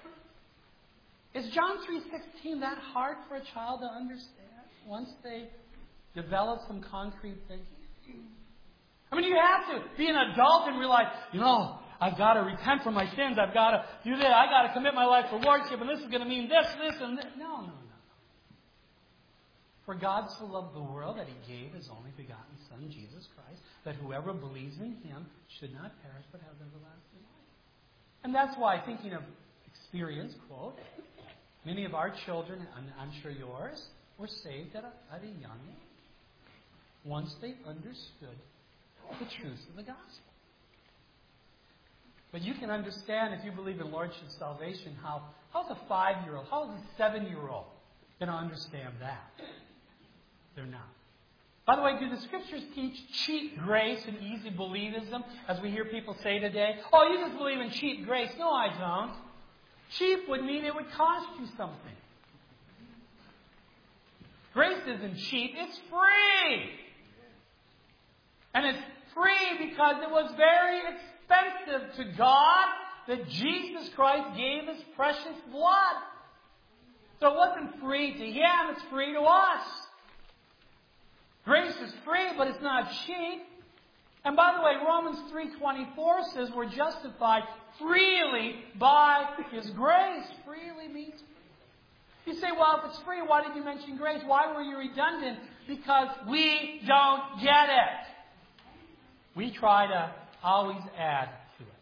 is John 3:16 that hard for a child to understand once they develop some concrete thinking? I mean, you have to be an adult and realize, I've got to repent from my sins. I've got to do this. I've got to commit my life for lordship, and this is going to mean this, and this. No. For God so loved the world that He gave His only begotten Son, Jesus Christ, that whoever believes in Him should not perish but have everlasting life. And that's why, thinking of experience, quote, many of our children, and I'm sure yours, were saved at a young age. Once they understood the truth of the gospel. But you can understand, if you believe in Lordship salvation, how's a 5-year-old, how's a 7-year-old going to understand that? They're not. By the way, do the Scriptures teach cheap grace and easy believism, as we hear people say today? Oh, you just believe in cheap grace. No, I don't. Cheap would mean it would cost you something. Grace isn't cheap, it's free. And it's free because it was very expensive to God that Jesus Christ gave His precious blood. So it wasn't free to Him, it's free to us. Grace is free, but it's not cheap. And by the way, Romans 3:24 says we're justified freely by His grace. Freely means free. You say, well, if it's free, why did you mention grace? Why were you redundant? Because we don't get it. We try to always add to it.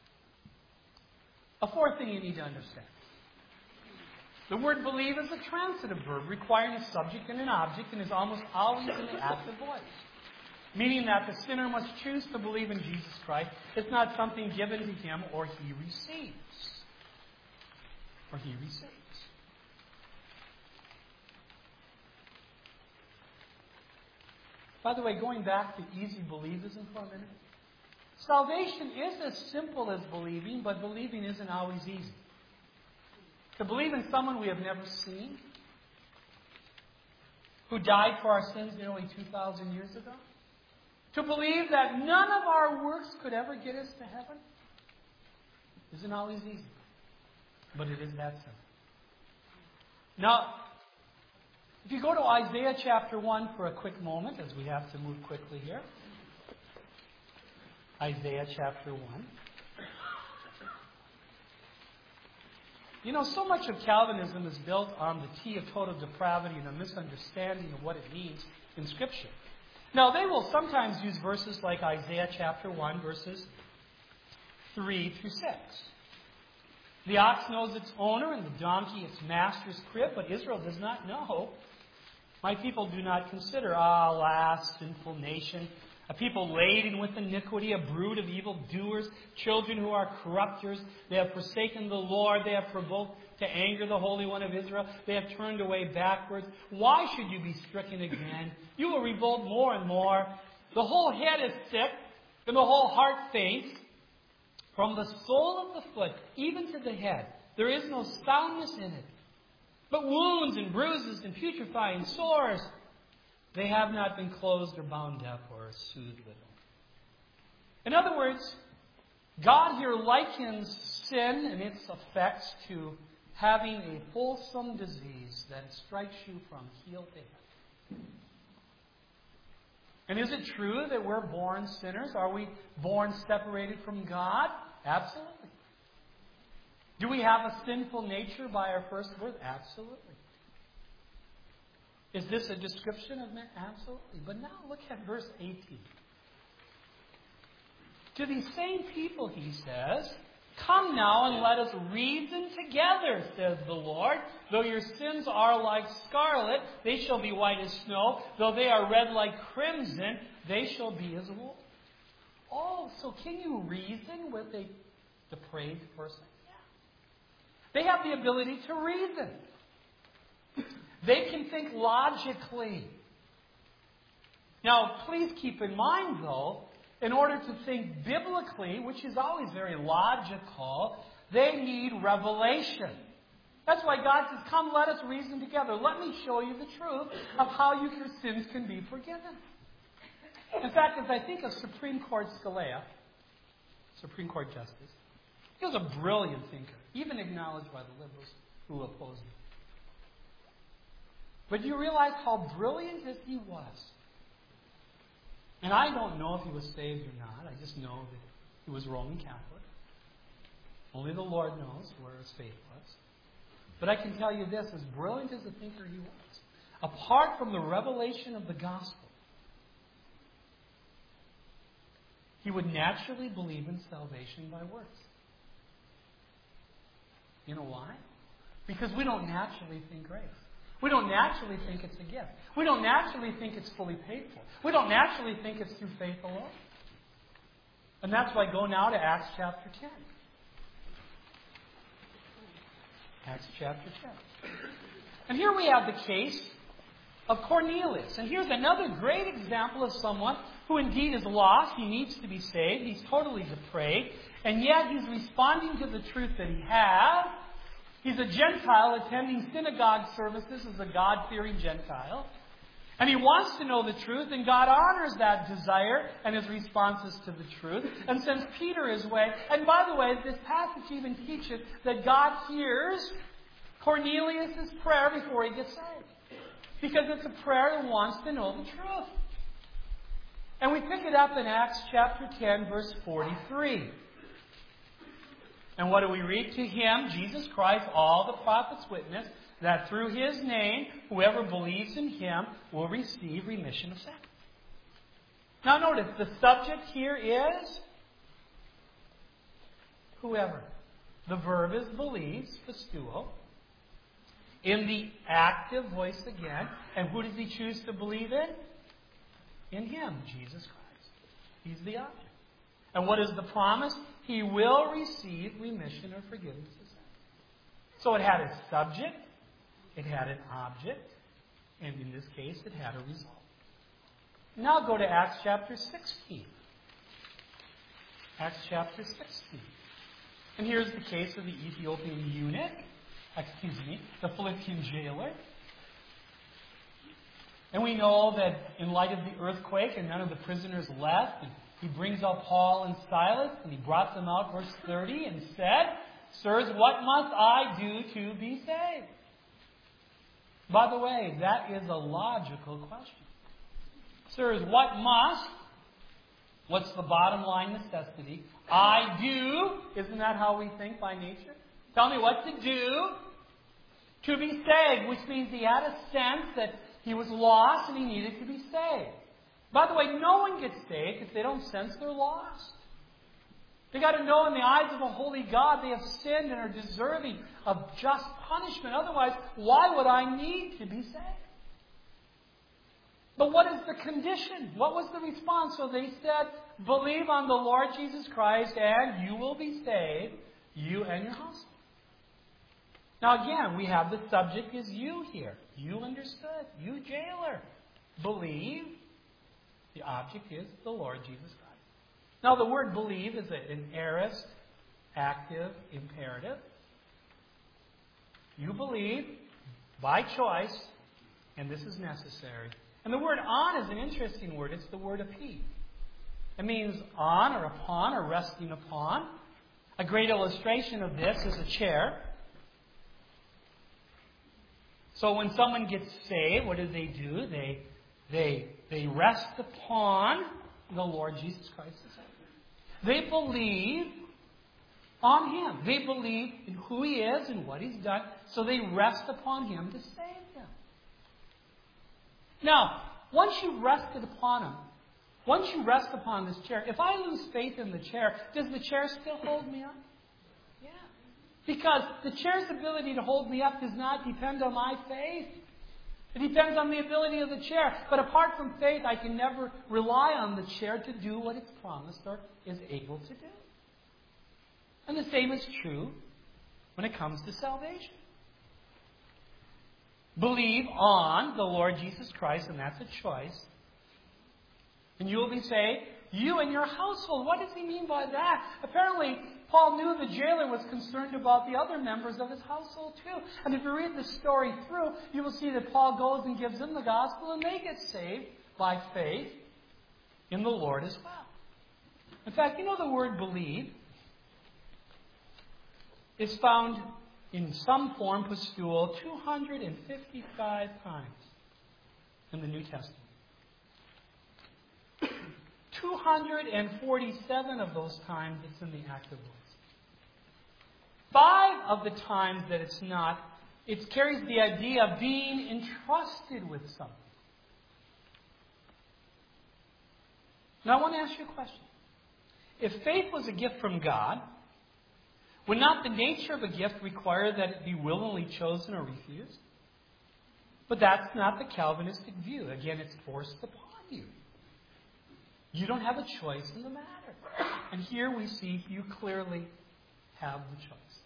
A fourth thing you need to understand. The word believe is a transitive verb requiring a subject and an object and is almost always in the active voice. Meaning that the sinner must choose to believe in Jesus Christ. It's not something given to him or he receives. Or he receives. By the way, going back to easy believism for a minute. Salvation is as simple as believing, but believing isn't always easy. To believe in someone we have never seen, who died for our sins nearly 2,000 years ago. To believe that none of our works could ever get us to heaven isn't always easy. But it is that simple. Now, if you go to Isaiah chapter 1 for a quick moment, as we have to move quickly here. Isaiah chapter 1. You know, so much of Calvinism is built on the T of total depravity and a misunderstanding of what it means in Scripture. Now, they will sometimes use verses like Isaiah chapter 1, verses 3 through 6. The ox knows its owner and the donkey its master's crib, but Israel does not know. My people do not consider, alas, sinful nation, a people laden with iniquity, a brood of evil doers, children who are corrupters. They have forsaken the Lord. They have provoked to anger the Holy One of Israel. They have turned away backwards. Why should you be stricken again? You will revolt more and more. The whole head is sick, and the whole heart faints. From the sole of the foot even to the head, there is no soundness in it, but wounds and bruises and putrefying sores. They have not been closed or bound up or soothed little. In other words, God here likens sin and its effects to having a wholesome disease that strikes you from heel to head. And is it true that we're born sinners? Are we born separated from God? Absolutely. Do we have a sinful nature by our first birth? Absolutely. Is this a description of man? Absolutely. But now look at verse 18. To these same people, he says, come now and let us reason together, says the Lord. Though your sins are like scarlet, they shall be white as snow. Though they are red like crimson, they shall be as wool. Oh, so can you reason with a depraved person? Yeah. They have the ability to reason. They can think logically. Now, please keep in mind, though, in order to think biblically, which is always very logical, they need revelation. That's why God says, come, let us reason together. Let me show you the truth of how your sins can be forgiven. In fact, as I think of Supreme Court Scalia, Supreme Court Justice, he was a brilliant thinker, even acknowledged by the liberals who opposed him. But you realize how brilliant as he was. And I don't know if he was saved or not. I just know that he was Roman Catholic. Only the Lord knows where his faith was. But I can tell you this, as brilliant as a thinker he was, apart from the revelation of the gospel, he would naturally believe in salvation by works. You know why? Because we don't naturally think grace. We don't naturally think it's a gift. We don't naturally think it's fully paid for. We don't naturally think it's through faith alone. And that's why go now to Acts chapter 10. Acts chapter 10. And here we have the case of Cornelius. And here's another great example of someone who indeed is lost. He needs to be saved. He's totally depraved. And yet he's responding to the truth that he has. He's a Gentile attending synagogue services as a God-fearing Gentile. And he wants to know the truth, and God honors that desire and his responses to the truth and sends Peter his way. And by the way, this passage even teaches that God hears Cornelius' prayer before he gets saved. Because it's a prayer that wants to know the truth. And we pick it up in Acts chapter 10, verse 43. And what do we read? To him, Jesus Christ, all the prophets witness that through his name, whoever believes in him will receive remission of sin. Now notice, the subject here is whoever. The verb is believes, pistuo. In the active voice again. And who does he choose to believe in? In him, Jesus Christ. He's the object. And what is the promise? He will receive remission or forgiveness of sin. So it had a subject, it had an object, and in this case it had a result. Now go to Acts chapter 16. Acts chapter 16. And here's the case of the Ethiopian eunuch, the Philippian jailer. And we know that in light of the earthquake and none of the prisoners left, and he brings out Paul and Silas, and he brought them out, verse 30, and said, Sirs, what must I do to be saved? By the way, that is a logical question. Sirs, what's the bottom line necessity? I do. Isn't that how we think by nature? Tell me what to do to be saved, which means he had a sense that he was lost and he needed to be saved. By the way, no one gets saved if they don't sense they're lost. They got to know in the eyes of a holy God they have sinned and are deserving of just punishment. Otherwise, why would I need to be saved? But what is the condition? What was the response? So they said, believe on the Lord Jesus Christ and you will be saved, you and your household. Now again, we have the subject is you here. You understood. You jailer. Believe. The object is the Lord Jesus Christ. Now the word believe is an aorist, active, imperative. You believe by choice, and this is necessary. And the word on is an interesting word. It's the word epi. It means on or upon or resting upon. A great illustration of this is a chair. So when someone gets saved, what do? They rest upon the Lord Jesus Christ. They believe on Him. They believe in who He is and what He's done. So they rest upon Him to save them. Now, once you've rested upon Him, once you rest upon this chair, if I lose faith in the chair, does the chair still hold me up? Yeah. Because the chair's ability to hold me up does not depend on my faith. It depends on the ability of the chair. But apart from faith, I can never rely on the chair to do what it's promised or is able to do. And the same is true when it comes to salvation. Believe on the Lord Jesus Christ, and that's a choice. And you will be saved, you and your household. What does he mean by that? Apparently, Paul knew the jailer was concerned about the other members of his household too. And if you read the story through, you will see that Paul goes and gives them the gospel and they get saved by faith in the Lord as well. In fact, you know the word believe is found in some form, pistule, 255 times in the New Testament. 247 of those times it's in the active voice. 5 of the times that it's not, it carries the idea of being entrusted with something. Now I want to ask you a question. If faith was a gift from God, would not the nature of a gift require that it be willingly chosen or refused? But that's not the Calvinistic view. Again, it's forced upon you. You don't have a choice in the matter. And here we see you clearly have the choice.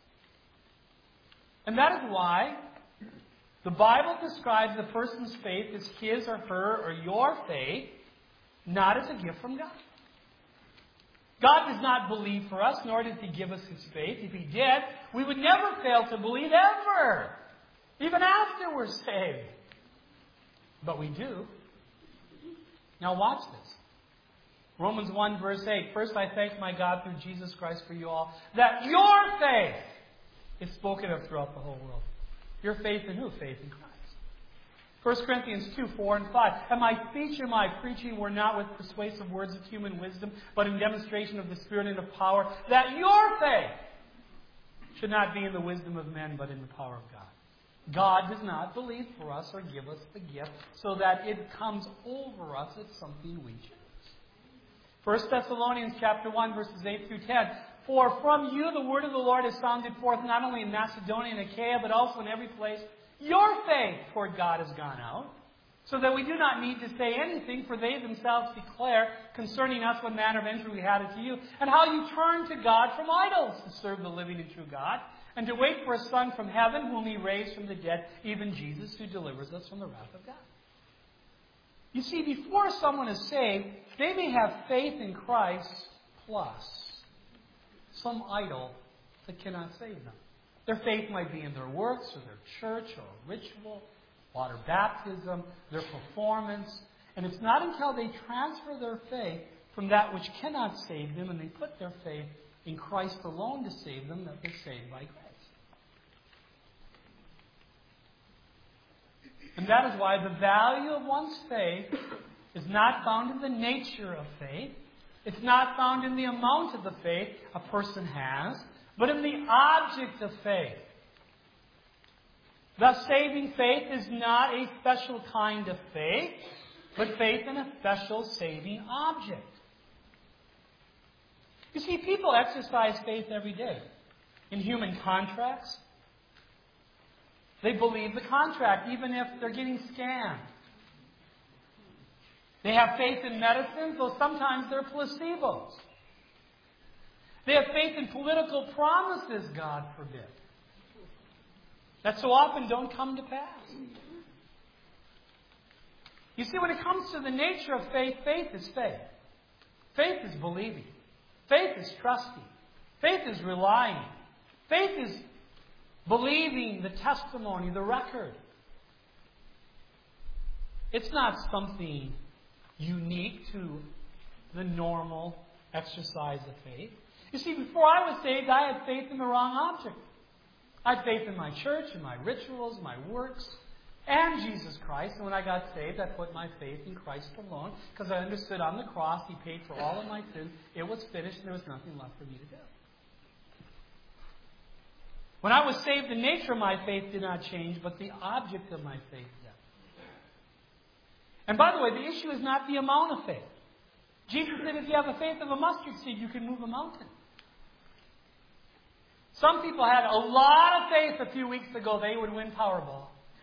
And that is why the Bible describes a person's faith as his or her or your faith, not as a gift from God. God does not believe for us, nor does He give us His faith. If He did, we would never fail to believe ever, even after we're saved. But we do. Now watch this. Romans 1 verse 8. First I thank my God through Jesus Christ for you all, that your faith is spoken of throughout the whole world. Your faith in who? Faith in Christ. 1 Corinthians 2, 4 and 5. And my speech and my preaching were not with persuasive words of human wisdom, but in demonstration of the Spirit and of power, that your faith should not be in the wisdom of men, but in the power of God. God does not believe for us or give us the gift so that it comes over us. It's something we choose. 1 Thessalonians chapter 1, verses 8 through 10. For from you the word of the Lord is sounded forth not only in Macedonia and Achaia, but also in every place. Your faith toward God has gone out, so that we do not need to say anything, for they themselves declare concerning us what manner of entry we had into you, and how you turned to God from idols to serve the living and true God, and to wait for a Son from heaven, whom He raised from the dead, even Jesus, who delivers us from the wrath of God. You see, before someone is saved, they may have faith in Christ plus some idol that cannot save them. Their faith might be in their works or their church or ritual, water baptism, their performance. And it's not until they transfer their faith from that which cannot save them and they put their faith in Christ alone to save them, that they're saved by grace. And that is why the value of one's faith is not found in the nature of faith. It's not found in the amount of the faith a person has, but in the object of faith. Thus, saving faith is not a special kind of faith, but faith in a special saving object. You see, people exercise faith every day. In human contracts, they believe the contract, even if they're getting scammed. They have faith in medicines, though sometimes they're placebos. They have faith in political promises, God forbid, that so often don't come to pass. You see, when it comes to the nature of faith, faith is faith. Faith is believing. Faith is trusting. Faith is relying. Faith is believing the testimony, the record. It's not something unique to the normal exercise of faith. You see, before I was saved, I had faith in the wrong object. I had faith in my church, in my rituals, my works, and Jesus Christ. And when I got saved, I put my faith in Christ alone, because I understood on the cross He paid for all of my sins. It was finished, and there was nothing left for me to do. When I was saved, the nature of my faith did not change, but the object of my faith did. And by the way, the issue is not the amount of faith. Jesus said if you have the faith of a mustard seed, you can move a mountain. Some people had a lot of faith a few weeks ago they would win Powerball.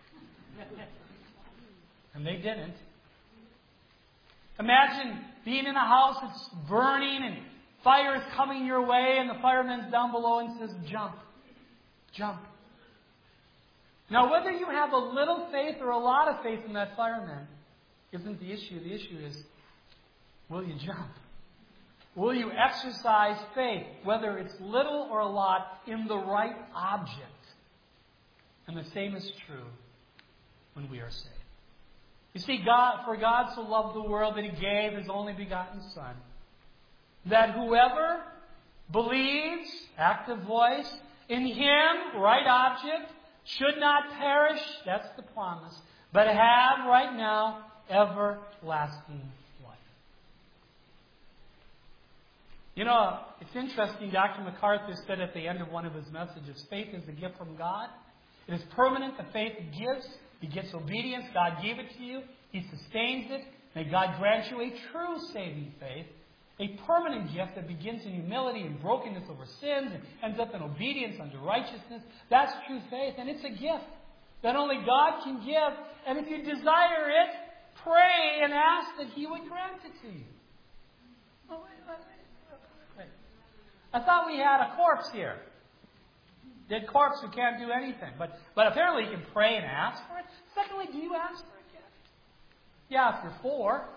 And they didn't. Imagine being in a house that's burning and fire is coming your way and the fireman's down below and says, jump. Jump. Now, whether you have a little faith or a lot of faith in that fireman isn't the issue. The issue is, will you jump? Will you exercise faith, whether it's little or a lot, in the right object? And the same is true when we are saved. You see, for God so loved the world that He gave His only begotten Son, that whoever believes, active voice, in Him, right object, should not perish, that's the promise, but have right now everlasting life. You know, it's interesting, Dr. MacArthur said at the end of one of his messages, faith is a gift from God. It is permanent, the faith He gives. He gets obedience. God gave it to you. He sustains it. May God grant you a true saving faith, a permanent gift that begins in humility and brokenness over sins and ends up in obedience unto righteousness. That's true faith, and it's a gift that only God can give. And if you desire it, pray and ask that He would grant it to you. Oh, wait. I thought we had a corpse here. Dead corpse who can't do anything. But apparently you can pray and ask for it. Secondly, do you ask for a gift? Yeah, if you're 4.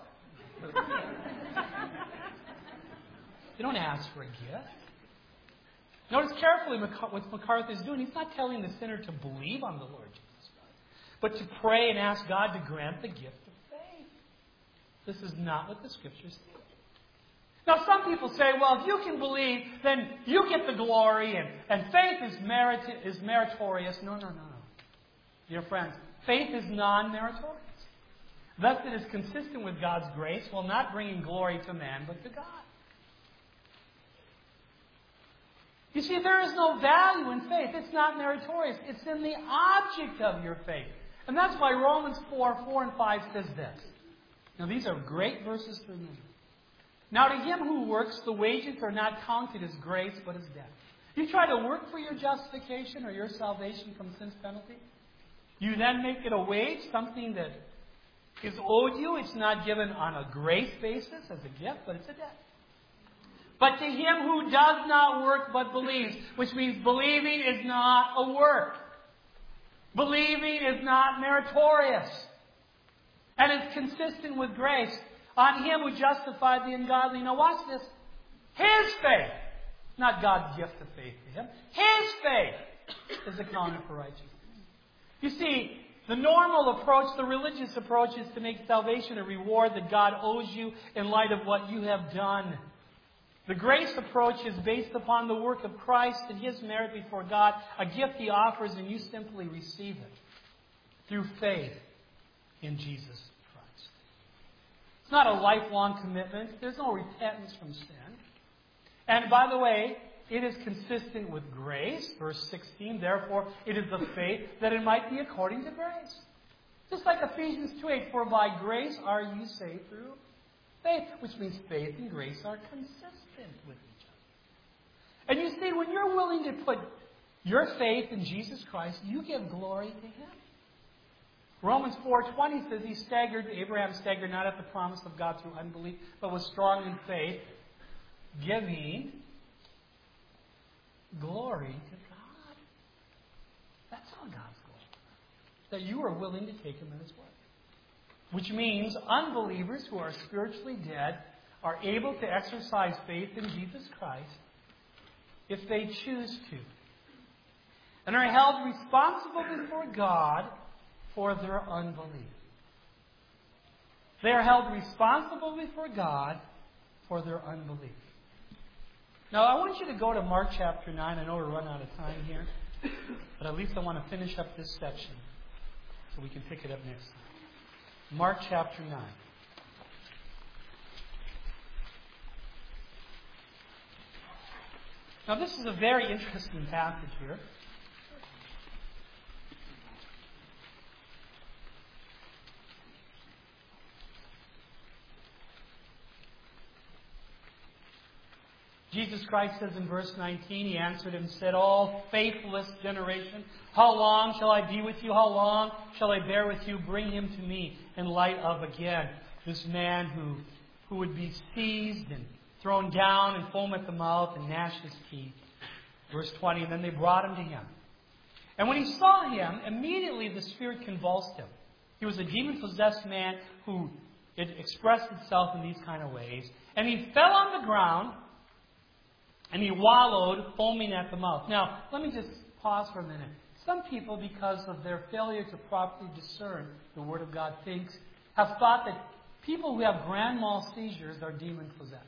You don't ask for a gift. Notice carefully what MacArthur is doing. He's not telling the sinner to believe on the Lord Jesus Christ, but to pray and ask God to grant the gift of faith. This is not what the Scriptures say. Now, some people say, well, if you can believe, then you get the glory, and faith is meritorious. No. Dear friends, faith is non-meritorious. Thus, it is consistent with God's grace, while not bringing glory to man, but to God. You see, there is no value in faith. It's not meritorious. It's in the object of your faith. And that's why Romans 4 and 5 says this. Now, these are great verses to remember. Now, to him who works, the wages are not counted as grace, but as debt. You try to work for your justification or your salvation from sin's penalty. You then make it a wage, something that is owed you. It's not given on a grace basis as a gift, but it's a debt. But to him who does not work but believes, which means believing is not a work. Believing is not meritorious. And it's consistent with grace. On him who justified the ungodly. Now watch this. His faith, not God's gift of faith to him, his faith is accounted for righteousness. You see, the normal approach, the religious approach, is to make salvation a reward that God owes you in light of what you have done. The grace approach is based upon the work of Christ and His merit before God, a gift He offers, and you simply receive it through faith in Jesus Christ. It's not a lifelong commitment. There's no repentance from sin. And by the way, it is consistent with grace. Verse 16, therefore, it is the faith that it might be according to grace. Just like Ephesians 2:8, for by grace are you saved through faith, which means faith and grace are consistent with each other. And you see, when you're willing to put your faith in Jesus Christ, you give glory to Him. Romans 4:20 says Abraham staggered not at the promise of God through unbelief, but was strong in faith, giving glory to God. That's all God's glory. That you are willing to take Him at His word. Which means unbelievers who are spiritually dead are able to exercise faith in Jesus Christ if they choose to. And are held responsible before God for their unbelief. They are held responsible before God for their unbelief. Now, I want you to go to Mark chapter 9. I know we're running out of time here, but at least I want to finish up this section so we can pick it up next time. Mark chapter 9. Now, this is a very interesting passage here. Jesus Christ says in verse 19, He answered and said, "O faithless generation, how long shall I be with you? How long shall I bear with you? Bring him to me." In light of, again, this man who would be seized and thrown down and foam at the mouth and gnash his teeth. Verse 20, and then they brought him to Him. And when He saw him, immediately the Spirit convulsed him. He was a demon-possessed man who it expressed itself in these kind of ways. And he fell on the ground, and he wallowed, foaming at the mouth. Now, let me just pause for a minute. Some people, because of their failure to properly discern the Word of God, have thought that people who have grand mal seizures are demon-possessed.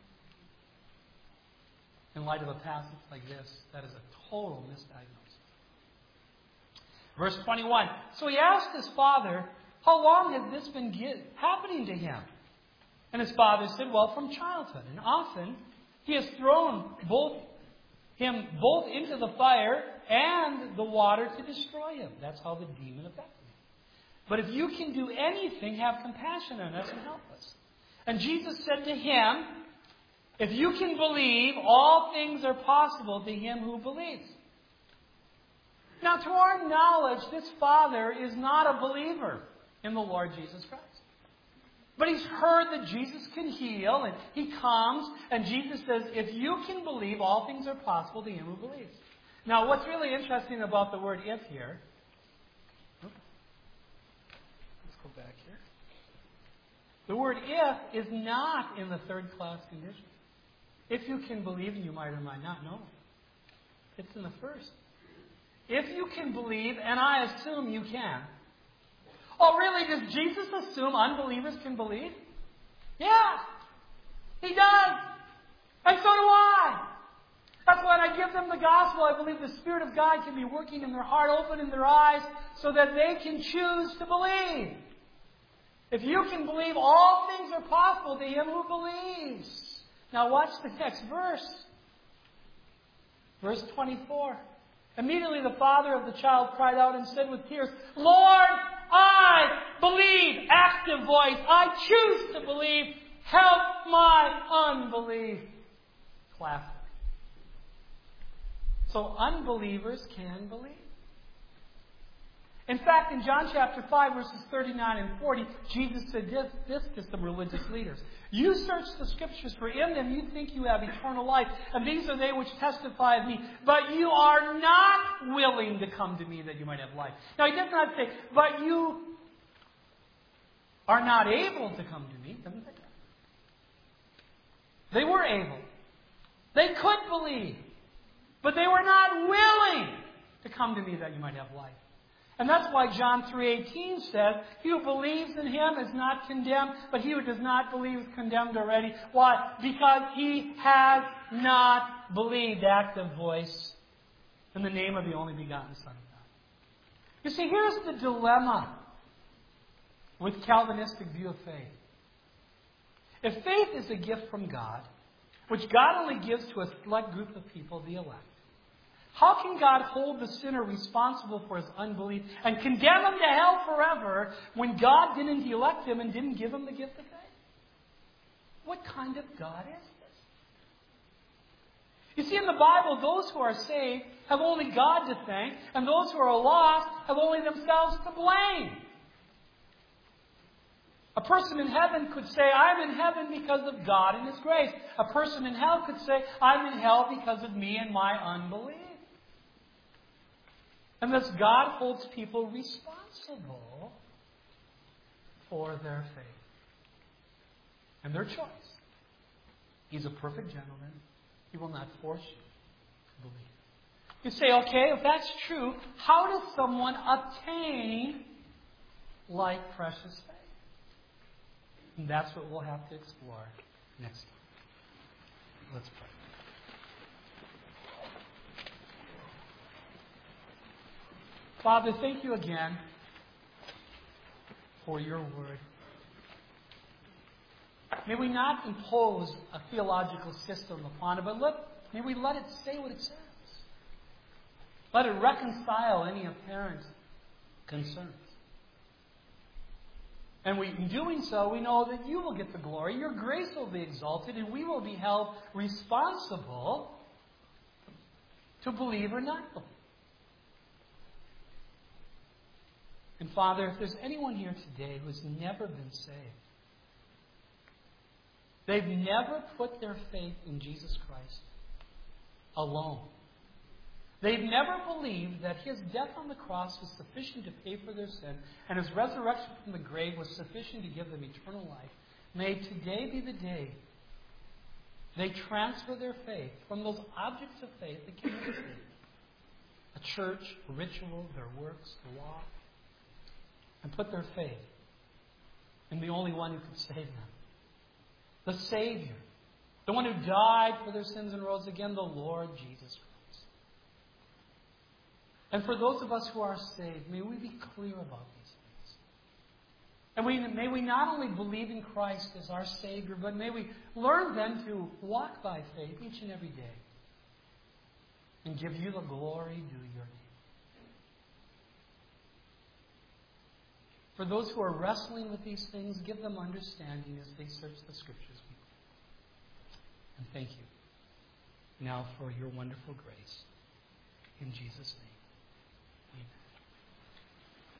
In light of a passage like this, that is a total misdiagnosis. Verse 21. So he asked his father, how long has this been happening to him? And his father said, well, from childhood. And often he has thrown him both into the fire and the water to destroy him. That's how the demon affected him. But if you can do anything, have compassion on us and help us. And Jesus said to him, if you can believe, all things are possible to him who believes. Now, to our knowledge, this father is not a believer in the Lord Jesus Christ. But he's heard that Jesus can heal, and he comes, and Jesus says, if you can believe, all things are possible to him who believes. Now, what's really interesting about the word if here, let's go back here. The word if is not in the third class condition. If you can believe, and you might or might not know. It's in the first. If you can believe, and I assume you can. Oh, really? Does Jesus assume unbelievers can believe? Yeah. He does. And so do I. That's why when I give them the gospel, I believe the Spirit of God can be working in their heart, opening their eyes, so that they can choose to believe. If you can believe, all things are possible to him who believes. Now watch the next verse. Verse 24. Immediately the father of the child cried out and said with tears, Lord, I believe. Active voice. I choose to believe. Help my unbelief. Classic. So unbelievers can believe. In fact, in John chapter 5, verses 39 and 40, Jesus said this to some religious leaders. You search the Scriptures, for in them you think you have eternal life, and these are they which testify of me. But you are not willing to come to me that you might have life. Now, he does not say, but you are not able to come to me. He doesn't say that. They were able. They could believe. But they were not willing to come to me that you might have life. And that's why John 3:18 says, he who believes in him is not condemned, but he who does not believe is condemned already. Why? Because he has not believed, active voice, in the name of the only begotten Son of God. You see, here's the dilemma with Calvinistic view of faith. If faith is a gift from God, which God only gives to a select group of people, the elect, how can God hold the sinner responsible for his unbelief and condemn him to hell forever when God didn't elect him and didn't give him the gift of faith? What kind of God is this? You see, in the Bible, those who are saved have only God to thank, and those who are lost have only themselves to blame. A person in heaven could say, I'm in heaven because of God and His grace. A person in hell could say, I'm in hell because of me and my unbelief. And thus God holds people responsible for their faith and their choice. He's a perfect gentleman. He will not force you to believe. You say, okay, if that's true, how does someone obtain like precious faith? And that's what we'll have to explore next time. Let's pray. Father, thank you again for your word. May we not impose a theological system upon it, but may we let it say what it says. Let it reconcile any apparent concerns. And in doing so, we know that you will get the glory, your grace will be exalted, and we will be held responsible to believe or not believe. And Father, if there's anyone here today who has never been saved, they've never put their faith in Jesus Christ alone. They've never believed that His death on the cross was sufficient to pay for their sin, and His resurrection from the grave was sufficient to give them eternal life. May today be the day they transfer their faith from those objects of faith that came with faith, a church, a ritual, their works, the law, and put their faith in the only one who could save them, the Savior, the one who died for their sins and rose again, the Lord Jesus Christ. And for those of us who are saved, may we be clear about these things. And may we not only believe in Christ as our Savior, but may we learn then to walk by faith each and every day and give you the glory due your name. For those who are wrestling with these things, give them understanding as they search the Scriptures. And thank you now for your wonderful grace. In Jesus' name.